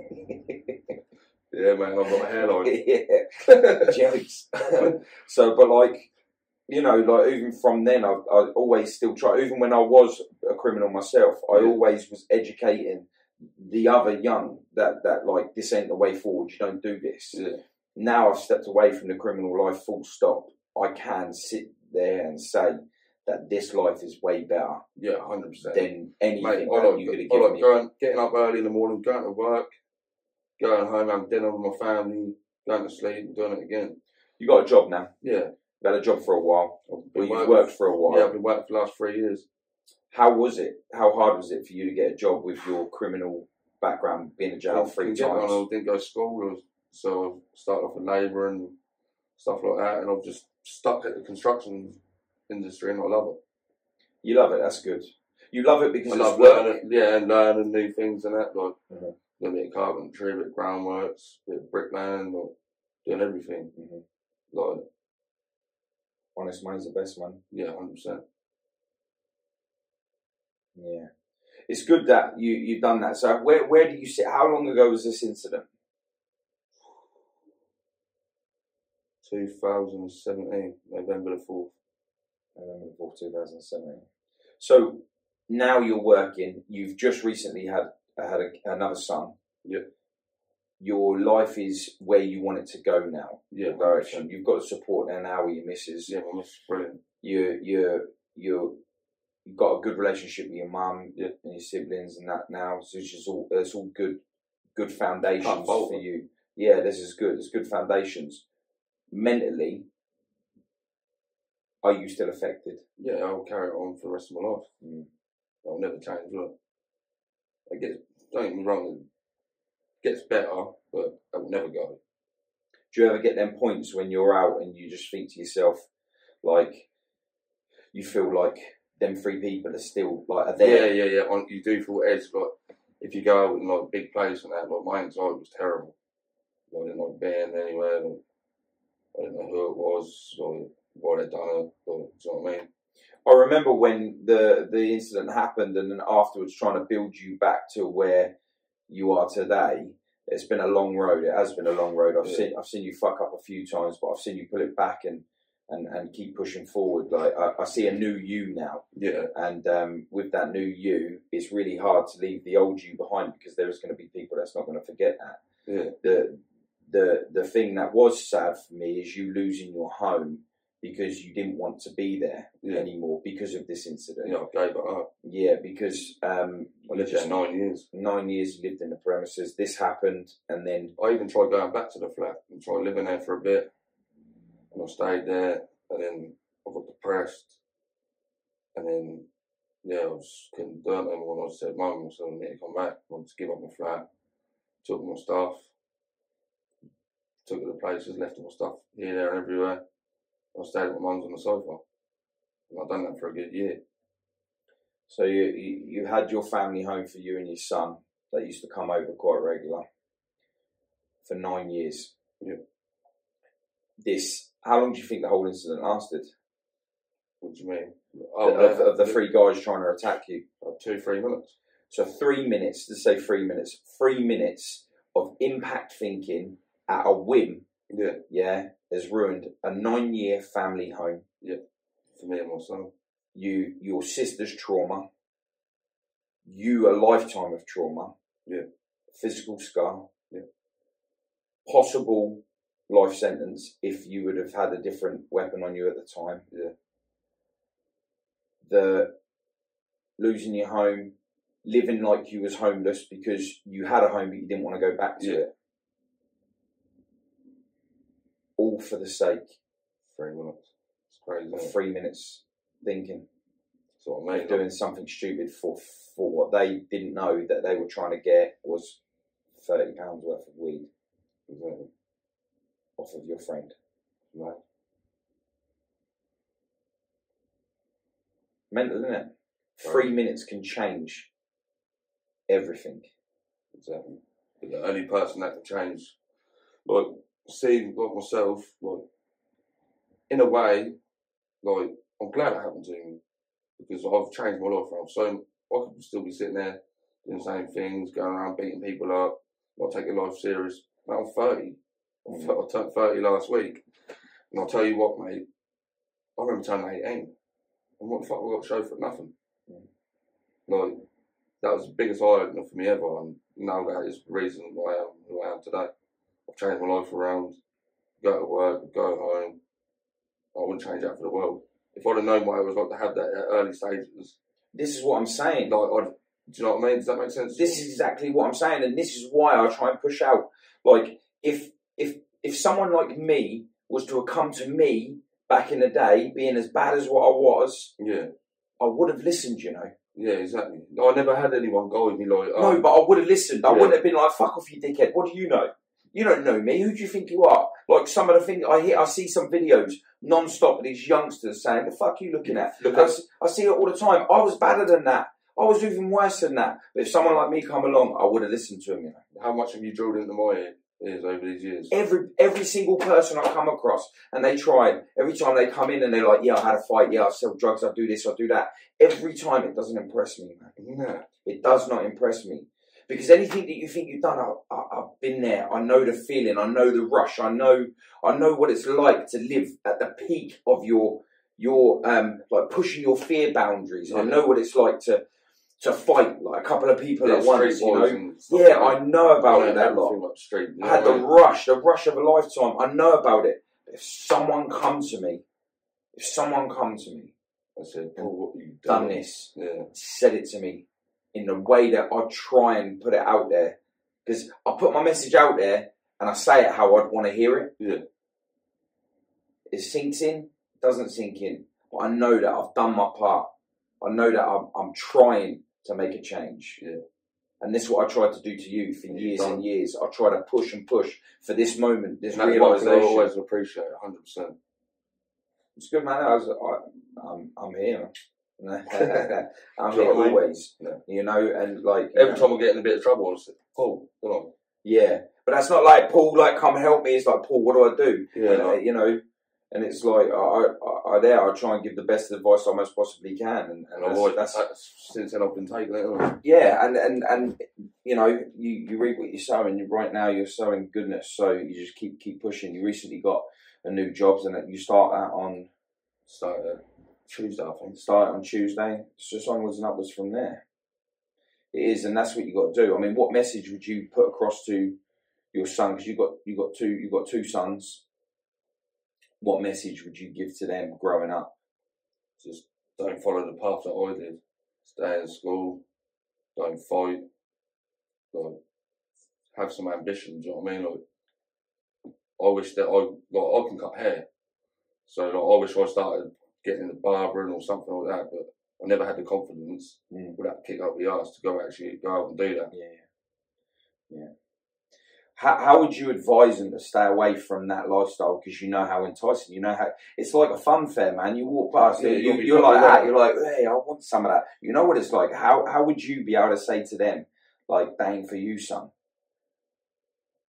Yeah, man. I've got a hairline. Yeah, jokes. So, but like, you know, like even from then, I I always still try. Even when I was a criminal myself, I yeah. always was educating the other young that that like, this ain't the way forward. You don't do this. Yeah. Now I've stepped away from the criminal life, full stop. I can sit there and say that this life is way better. Yeah, one hundred percent. Than anything Mate, that like, you could have I given like me. Going, getting up early in the morning, going to work, going home, having dinner with my family, going to sleep, and doing it again. You got a job now. Yeah. You had a job for a while. Well, you've working, worked for a while. Yeah, I've been working for the last three years. How was it? How hard was it for you to get a job with your criminal background, being in jail three times? I didn't go to school, so I started off with labour and stuff like that, and I've just stuck at the construction industry, and I love it. You love it. That's good. You love it because I it's love work. learning, yeah, and learning new things and that, like mm-hmm. a bit of carpentry, a bit of groundworks, a bit of bricklaying, like doing everything. Mm-hmm. Like, honest money's the best one. Yeah, one hundred percent. Yeah. It's good that you, you've done that. So where where do you sit? How long ago was this incident? twenty seventeen, November the fourth. November the fourth, twenty seventeen. So now you're working. You've just recently had had a, another son. Yeah. Your life is where you want it to go now. Yeah. The direction. You've got support there now with your missus. Yeah, my missus is brilliant. You you you you've got a good relationship with your mum, yeah. and your siblings and that now. So it's just all it's all good good foundations for you. Yeah, this is good. It's good foundations. Mentally, are you still affected? Yeah, I'll carry it on for the rest of my life. Mm. I'll never change, will I? I get, don't get me wrong, it gets better, but I will never go. Do you ever get them points when you're out and you just think to yourself, like, you feel like them three people are still, like, are there? Yeah, yeah, yeah. You do feel edge, like, if you go out in, like, a big place and that, like, my anxiety was terrible. Like, I didn't like being anywhere, like, I didn't know who it was, or what they'd done, or, do you know what I mean? I remember when the the incident happened, and then afterwards trying to build you back to where you are today. It's been a long road. It has been a long road. I've yeah. seen I've seen you fuck up a few times, but I've seen you pull it back and and, and keep pushing forward. Like I, I see a new you now. Yeah. And um, with that new you, it's really hard to leave the old you behind, because there is going to be people that's not going to forget that. Yeah. The the the thing that was sad for me is you losing your home, because you didn't want to be there yeah. anymore because of this incident. Yeah, I gave it up. Yeah, because um, I lived there nine years. Nine years you lived in the premises. This happened, and then I even tried going back to the flat and tried living there for a bit, and I stayed there, and then I got depressed, and then yeah, I just couldn't do it anymore. And I said, "Mum, so I need to come back. I want to give up my flat." Took my stuff, took it to places, left my stuff here, there, and everywhere. I stayed with my mum's on the sofa, and I've done that for a good year. So you, you you had your family home for you and your son that used to come over quite regular. for nine years. Yeah. This, how long do you think the whole incident lasted? What do you mean? Oh, of, of the three guys trying to attack you? Two, three minutes. So three minutes, let's say three minutes, three minutes of impact thinking at a whim, yeah, yeah, has ruined a nine-year family home. Yeah, for me and my son. You, your sister's trauma, you a lifetime of trauma, yeah, physical scar, yeah, possible life sentence if you would have had a different weapon on you at the time. Yeah, the losing your home, living like you was homeless because you had a home but you didn't want to go back to yeah. it. All for the sake Three minutes. It's crazy. of three minutes thinking. That's what I mean. Doing something stupid for for what they didn't know that they were trying to get was thirty pounds worth of weed. Exactly. Off of your friend. Right. Mental, isn't it? Three minutes can change everything. Exactly. But the only person that can change, like, seeing like myself, like, in a way, like, I'm glad it happened to me because I've changed my life around. So I could still be sitting there doing the same things, going around beating people up, not taking life serious. Now I'm thirty. I turned thirty last week. And I'll tell you what, mate, I remember turning eighteen. And what the fuck have I got to show for nothing? Mm. Like, that was the biggest eye-opener for me ever. And now that is the reason why I am who I am today. I've changed my life around, go to work, go home. I wouldn't change that for the world. If I'd have known what it was like to have that at early stages. This is what I'm saying. Like, I'd, do you know what I mean? Does that make sense? This is exactly what I'm saying, and this is why I try and push out. Like, if if if someone like me was to have come to me back in the day, being as bad as what I was, yeah, I would have listened, you know. Yeah, exactly. I never had anyone go with me like, oh. No, but I would have listened. I Yeah. wouldn't have been like, fuck off, you dickhead. What do you know? You don't know me. Who do you think you are? Like, some of the things I hear, I see some videos non-stop of these youngsters saying, the fuck are you looking at? Look I, at- s- I see it all the time. I was badder than that. I was even worse than that. But if someone like me come along, I would have listened to him, you know. How much have you drilled into my ear- ears over these years? Every every single person I come across, and they try, every time they come in and they're like, yeah, I had a fight, yeah, I sell drugs, I do this, I do that. Every time it doesn't impress me, man. Nah. It does not impress me. Because anything that you think you've done, I, I, I've been there. I know the feeling. I know the rush. I know I know what it's like to live at the peak of your, your um, like pushing your fear boundaries. Yeah. I know what it's like to to fight like a couple of people Yeah, at once, street you boys know. and stuff Yeah, like I know about I it, know that everything lot. like street, you know I had what the I mean? rush, the rush of a lifetime. I know about it. If someone come to me, if someone come to me, I said, Paul, what you done this, Yeah. said it to me in the way that I try and put it out there. Because I put my message out there and I say it how I'd want to hear it. Yeah. It sinks in, doesn't sink in. But I know that I've done my part. I know that I'm, I'm trying to make a change. Yeah. And this is what I tried to do to you for You've years done. and years. I try to push and push for this moment, this And that's one thing I realisation. always appreciate, one hundred percent. It's good, man. I was, I, I'm, I'm here. I'm Do you here know what I mean? always. Yeah. You know, and like you Every know, time I get in a bit of trouble, I say, Paul, come on. yeah. But that's not like Paul, like come help me. It's like Paul, what do I do? Yeah, you know, like- you know. And it's like I, I, I there. I try and give the best advice I most possibly can, and, and And I've that's, always, that's that's, since then I've been taking it on. yeah. And, and and you know, you, you reap what you sow, and you, right now you're sowing goodness. So you just keep keep pushing. You recently got a new job, and you start that on Started Tuesday, I think. start on Tuesday. It's just onwards and upwards from there. It is, and that's what you got to do. I mean, what message would you put across to your son? Because you got you got two you got two sons. What message would you give to them growing up? Just don't follow the path that I did. Stay in school. Don't fight. Like, have some ambition. Do you know what I mean? Like, I wish that I like I can cut hair, so like, I wish I started getting the barbering or something like that. But I never had the confidence Mm. without kick up the arse to go actually go out and do that. Yeah, yeah. How how would you advise them to stay away from that lifestyle? Because you know how enticing. You know how it's like a fun fair, man. You walk past Yeah, it, you'll you, be you're like fucking that. right. You're like, hey, I want some of that. You know what it's like. How how would you be able to say to them, like, that ain't for you, son?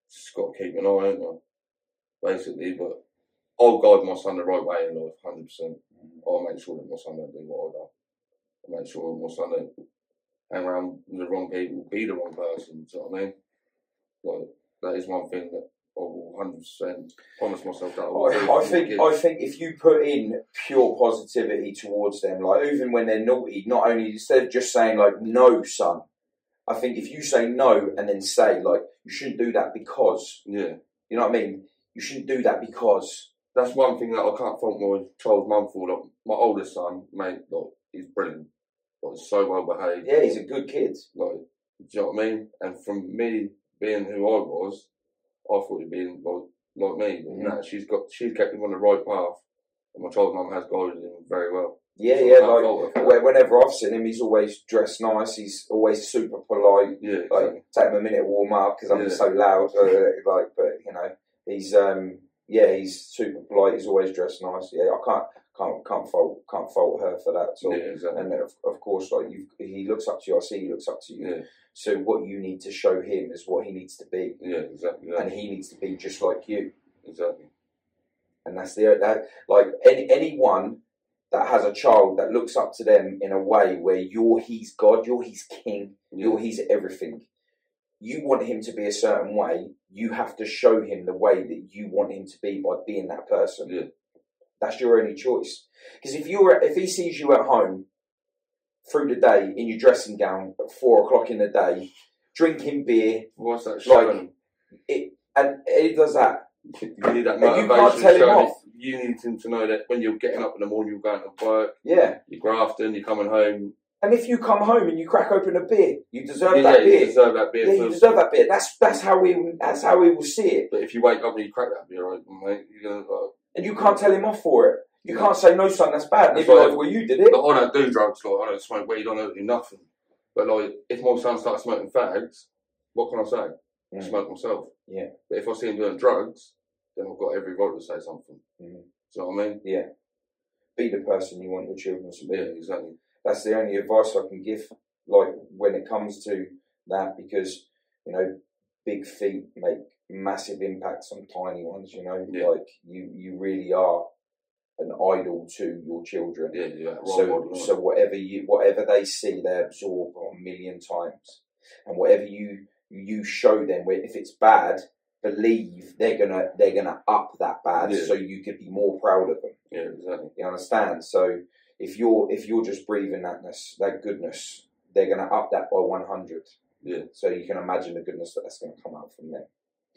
just got to keep an eye on you, basically. But I'll guide my son the right way in life, one hundred percent. I'll make sure that my son don't do what I do. I'll make sure my son don't hang around with the wrong people, be the wrong person, do you know what I mean? Like, that is one thing that I will one hundred percent promise myself that I will do. I, I think I think if you put in pure positivity towards them, like even when they're naughty, not only instead of just saying like no, son, I think if you say no and then say like you shouldn't do that because, yeah, you know what I mean? You shouldn't do that because. That's one thing that I can't fault my child's mum for. Like, my oldest son, mate, like he's brilliant. Like, he's so well behaved. Yeah, he's a good kid. Like, do you know what I mean? And from me being who I was, I thought he'd been like like me. But Mm-hmm. nah, she's got she's kept him on the right path, and my child's mum has guided him very well. Yeah, So I yeah. can't fault her for Like that. whenever I've seen him, he's always dressed nice. He's always super polite. Yeah, Like exactly. take him a minute to warm up because I'm Yeah. so loud. Uh, like, but you know, he's um, yeah, he's super polite. He's always dressed nice. Yeah, I can't can't can't fault can't fault her for that at all. Yeah, exactly. And of, of course, like you, he looks up to you. I see he looks up to you. Yeah, So what you need to show him is what he needs to be, yeah, exactly. Yeah. and he needs to be just like you. Exactly. And that's the that like any anyone that has a child that looks up to them in a way where you're his God, you're his king, Yeah. you're his everything. You want him to be a certain way, you have to show him the way that you want him to be by being that person. Yeah. That's your only choice. Because if you're if he sees you at home through the day in your dressing gown at four o'clock in the day, drinking beer, What's that like showing? it, and he does that. You need that And you motivation. can't tell him showing off. it. You need him to know that when you're getting up in the morning, you're going to work, Yeah. you're grafting, you're coming home. And if you come home and you crack open a beer, you deserve Yeah, that yeah, beer. you deserve that beer. Yeah, you for- deserve that beer. That's that's how we that's how we will see it. But if you wake up and you crack that beer, right, mate, you're gonna like. And you can't tell him off for it. You can't say no, son, that's bad. And That's he'll be right. like, well, you did it. Like, I don't do drugs. Like I don't smoke weed. I don't do nothing. But like, if my son starts smoking fags, what can I say? I Mm. smoke myself. Yeah. But if I see him doing drugs, then I've got every right to say something. Mm. Do you know what I mean? Yeah. Be the person you want your children to be. Yeah, exactly. That's the only advice I can give. Like when it comes to that, because you know, big feet make massive impacts on tiny ones. You know, Yeah. like you you really are an idol to your children. Yeah, yeah. Right, So, right, so whatever you, whatever they see, they absorb a million times, and whatever you you show them, if it's bad, believe they're gonna they're gonna up that bad, Yeah. so you could be more proud of them. yeah, exactly. You understand? So if you're if you're just breathing thatness, that goodness, they're gonna up that by one hundred. Yeah. So you can imagine the goodness that that's gonna come out from them.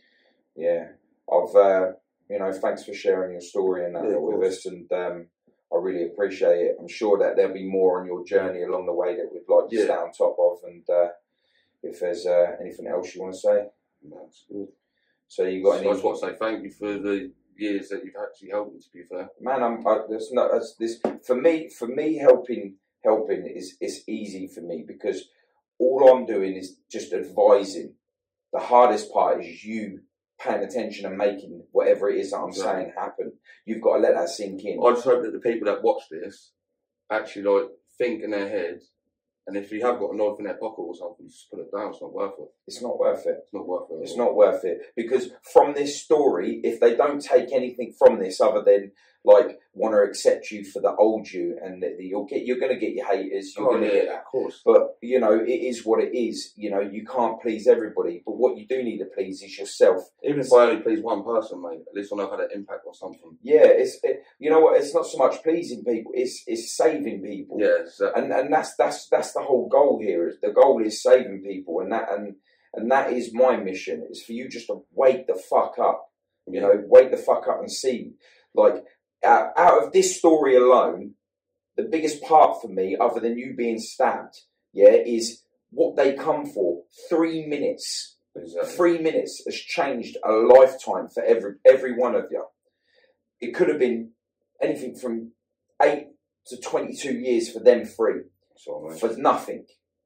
Yeah, I've uh, you know, thanks for sharing your story and that Yeah, of with course. us, and um, I really appreciate it. I'm sure that there'll be more on your journey along the way that we'd like to Yeah. stay on top of. And uh, if there's uh, anything else you want to say, That's good. so you got So any? I just want to say thank you for the years that you've actually helped me. To be fair. Man, I'm. I, there's no. That's, this for me. For me, helping helping is is easy for me because all I'm doing is just advising. The hardest part is you paying attention and making whatever it is that I'm Exactly. saying happen. You've got to let that sink in. I just hope that the people that watch this actually like think in their head, and if you have got a knife in their pocket or something, just put it down. It's not worth it. It's not worth it. It's not worth it. It's not worth it because from this story, if they don't take anything from this other than like want to accept you for the old you, and that you'll get, you're going to get your haters, you're Oh going to yeah, get yeah, that. of course. But you know, it is what it is. You know, you can't please everybody, but what you do need to please is yourself. Even if I only please one person, mate, at least I know how to impact on something. Yeah, it's it, you know what? It's not so much pleasing people; it's it's saving people. Yeah, exactly. and and that's that's that's the whole goal here. Is the goal is saving people, and that and and that is my mission. Is for you just to wake the fuck up. You know, wake the fuck up and see. Like out, out of this story alone, the biggest part for me, other than you being stabbed, yeah, is what they come for. Three minutes. Exactly. Three minutes has changed a lifetime for every every one of you. It could have been anything from eight to twenty-two years for them three. So, mate. For nothing.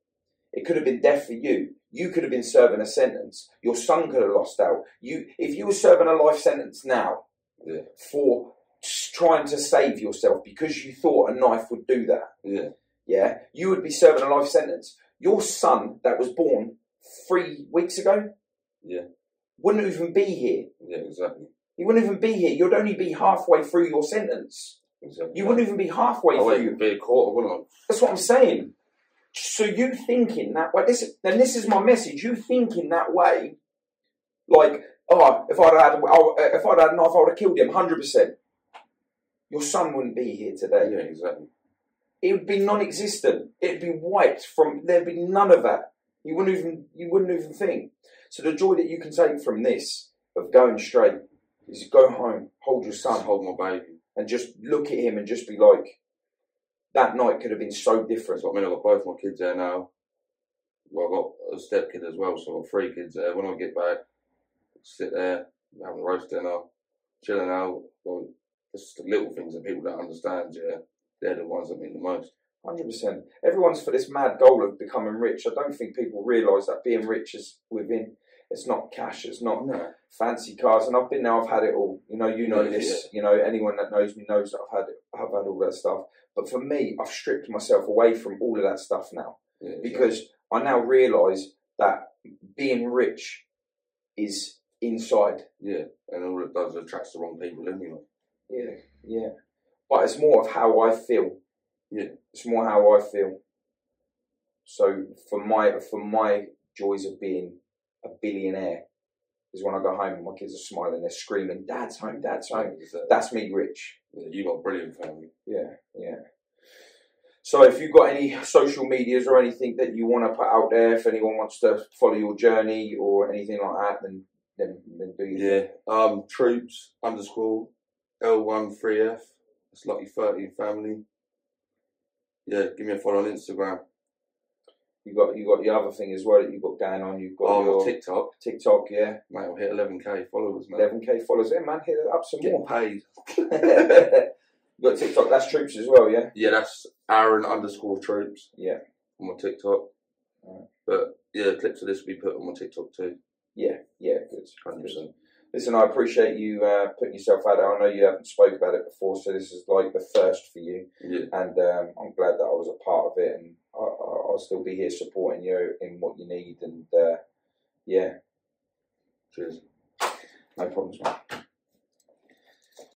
It could have been death for you. You could have been serving a sentence. Your son could have lost out. You, if you were serving a life sentence now Yeah. for s- trying to save yourself because you thought a knife would do that, Yeah. yeah, you would be serving a life sentence. Your son that was born three weeks ago, Yeah. wouldn't even be here. Yeah, exactly. You wouldn't even be here. You'd only be halfway through your sentence. Exactly. You wouldn't even be halfway I through. wouldn't be a quarter, wouldn't I? That's what I'm saying. So you thinking that way, this, and this is my message, you thinking that way, like, oh, if I'd had, oh, if I'd had a knife, I would have killed him, one hundred percent. Your son wouldn't be here today. Yeah, exactly. It would be non-existent. It'd be wiped from, there'd be none of that. You wouldn't even, you wouldn't even think. So the joy that you can take from this, of going straight, is go home, hold your son, Just hold my baby. and just look at him and just be like, that night could have been so different. So, I mean, I've got both my kids there now. Well, I've got a step kid as well, so I've got three kids there. When I get back, sit there, having a roast dinner, chilling out. Like, it's the little things that people don't understand, yeah. They're the ones that mean the most. one hundred percent. Everyone's for this mad goal of becoming rich. I don't think people realise that being rich is within. It's not cash. It's not No. fancy cars. And I've been there. I've had it all. You know. You know Yeah, this. You know. Anyone that knows me knows that I've had it. I've had all that stuff. But for me, I've stripped myself away from all of that stuff now Yeah, because I now realise that being rich is inside. Yeah, and all it does is attracts the wrong people anyway. Yeah. Yeah. But it's more of how I feel. Yeah. It's more how I feel. So for my for my joys of being a billionaire is when I go home and my kids are smiling, they're screaming, "Dad's home, Dad's home." That's me rich. Yeah, you got a brilliant family. Yeah, yeah. So if you've got any social medias or anything that you want to put out there, if anyone wants to follow your journey or anything like that, then then, then do you? Yeah. Um, troops underscore L one three F. It's Lucky thirteen family. Yeah, give me a follow on Instagram. You got you got the other thing as well that you've got going on. You've got Oh, your TikTok. TikTok, yeah. Mate, I'll hit eleven K followers, man. eleven K followers. Yeah, man, hit it up some Getting more. paid. You got TikTok, that's Troops as well, yeah? Yeah, that's Aaron underscore troops. Yeah. On my TikTok. Right. But yeah, clips of this will be put on my TikTok too. Yeah, yeah, good. one hundred percent. Listen, I appreciate you uh, putting yourself out there. I know you haven't spoke about it before, so this is like the first for you. Yeah. And um, I'm glad that I was a part of it, and I, I, I'll still be here supporting you in what you need. And uh, yeah. Cheers. No problems, mate.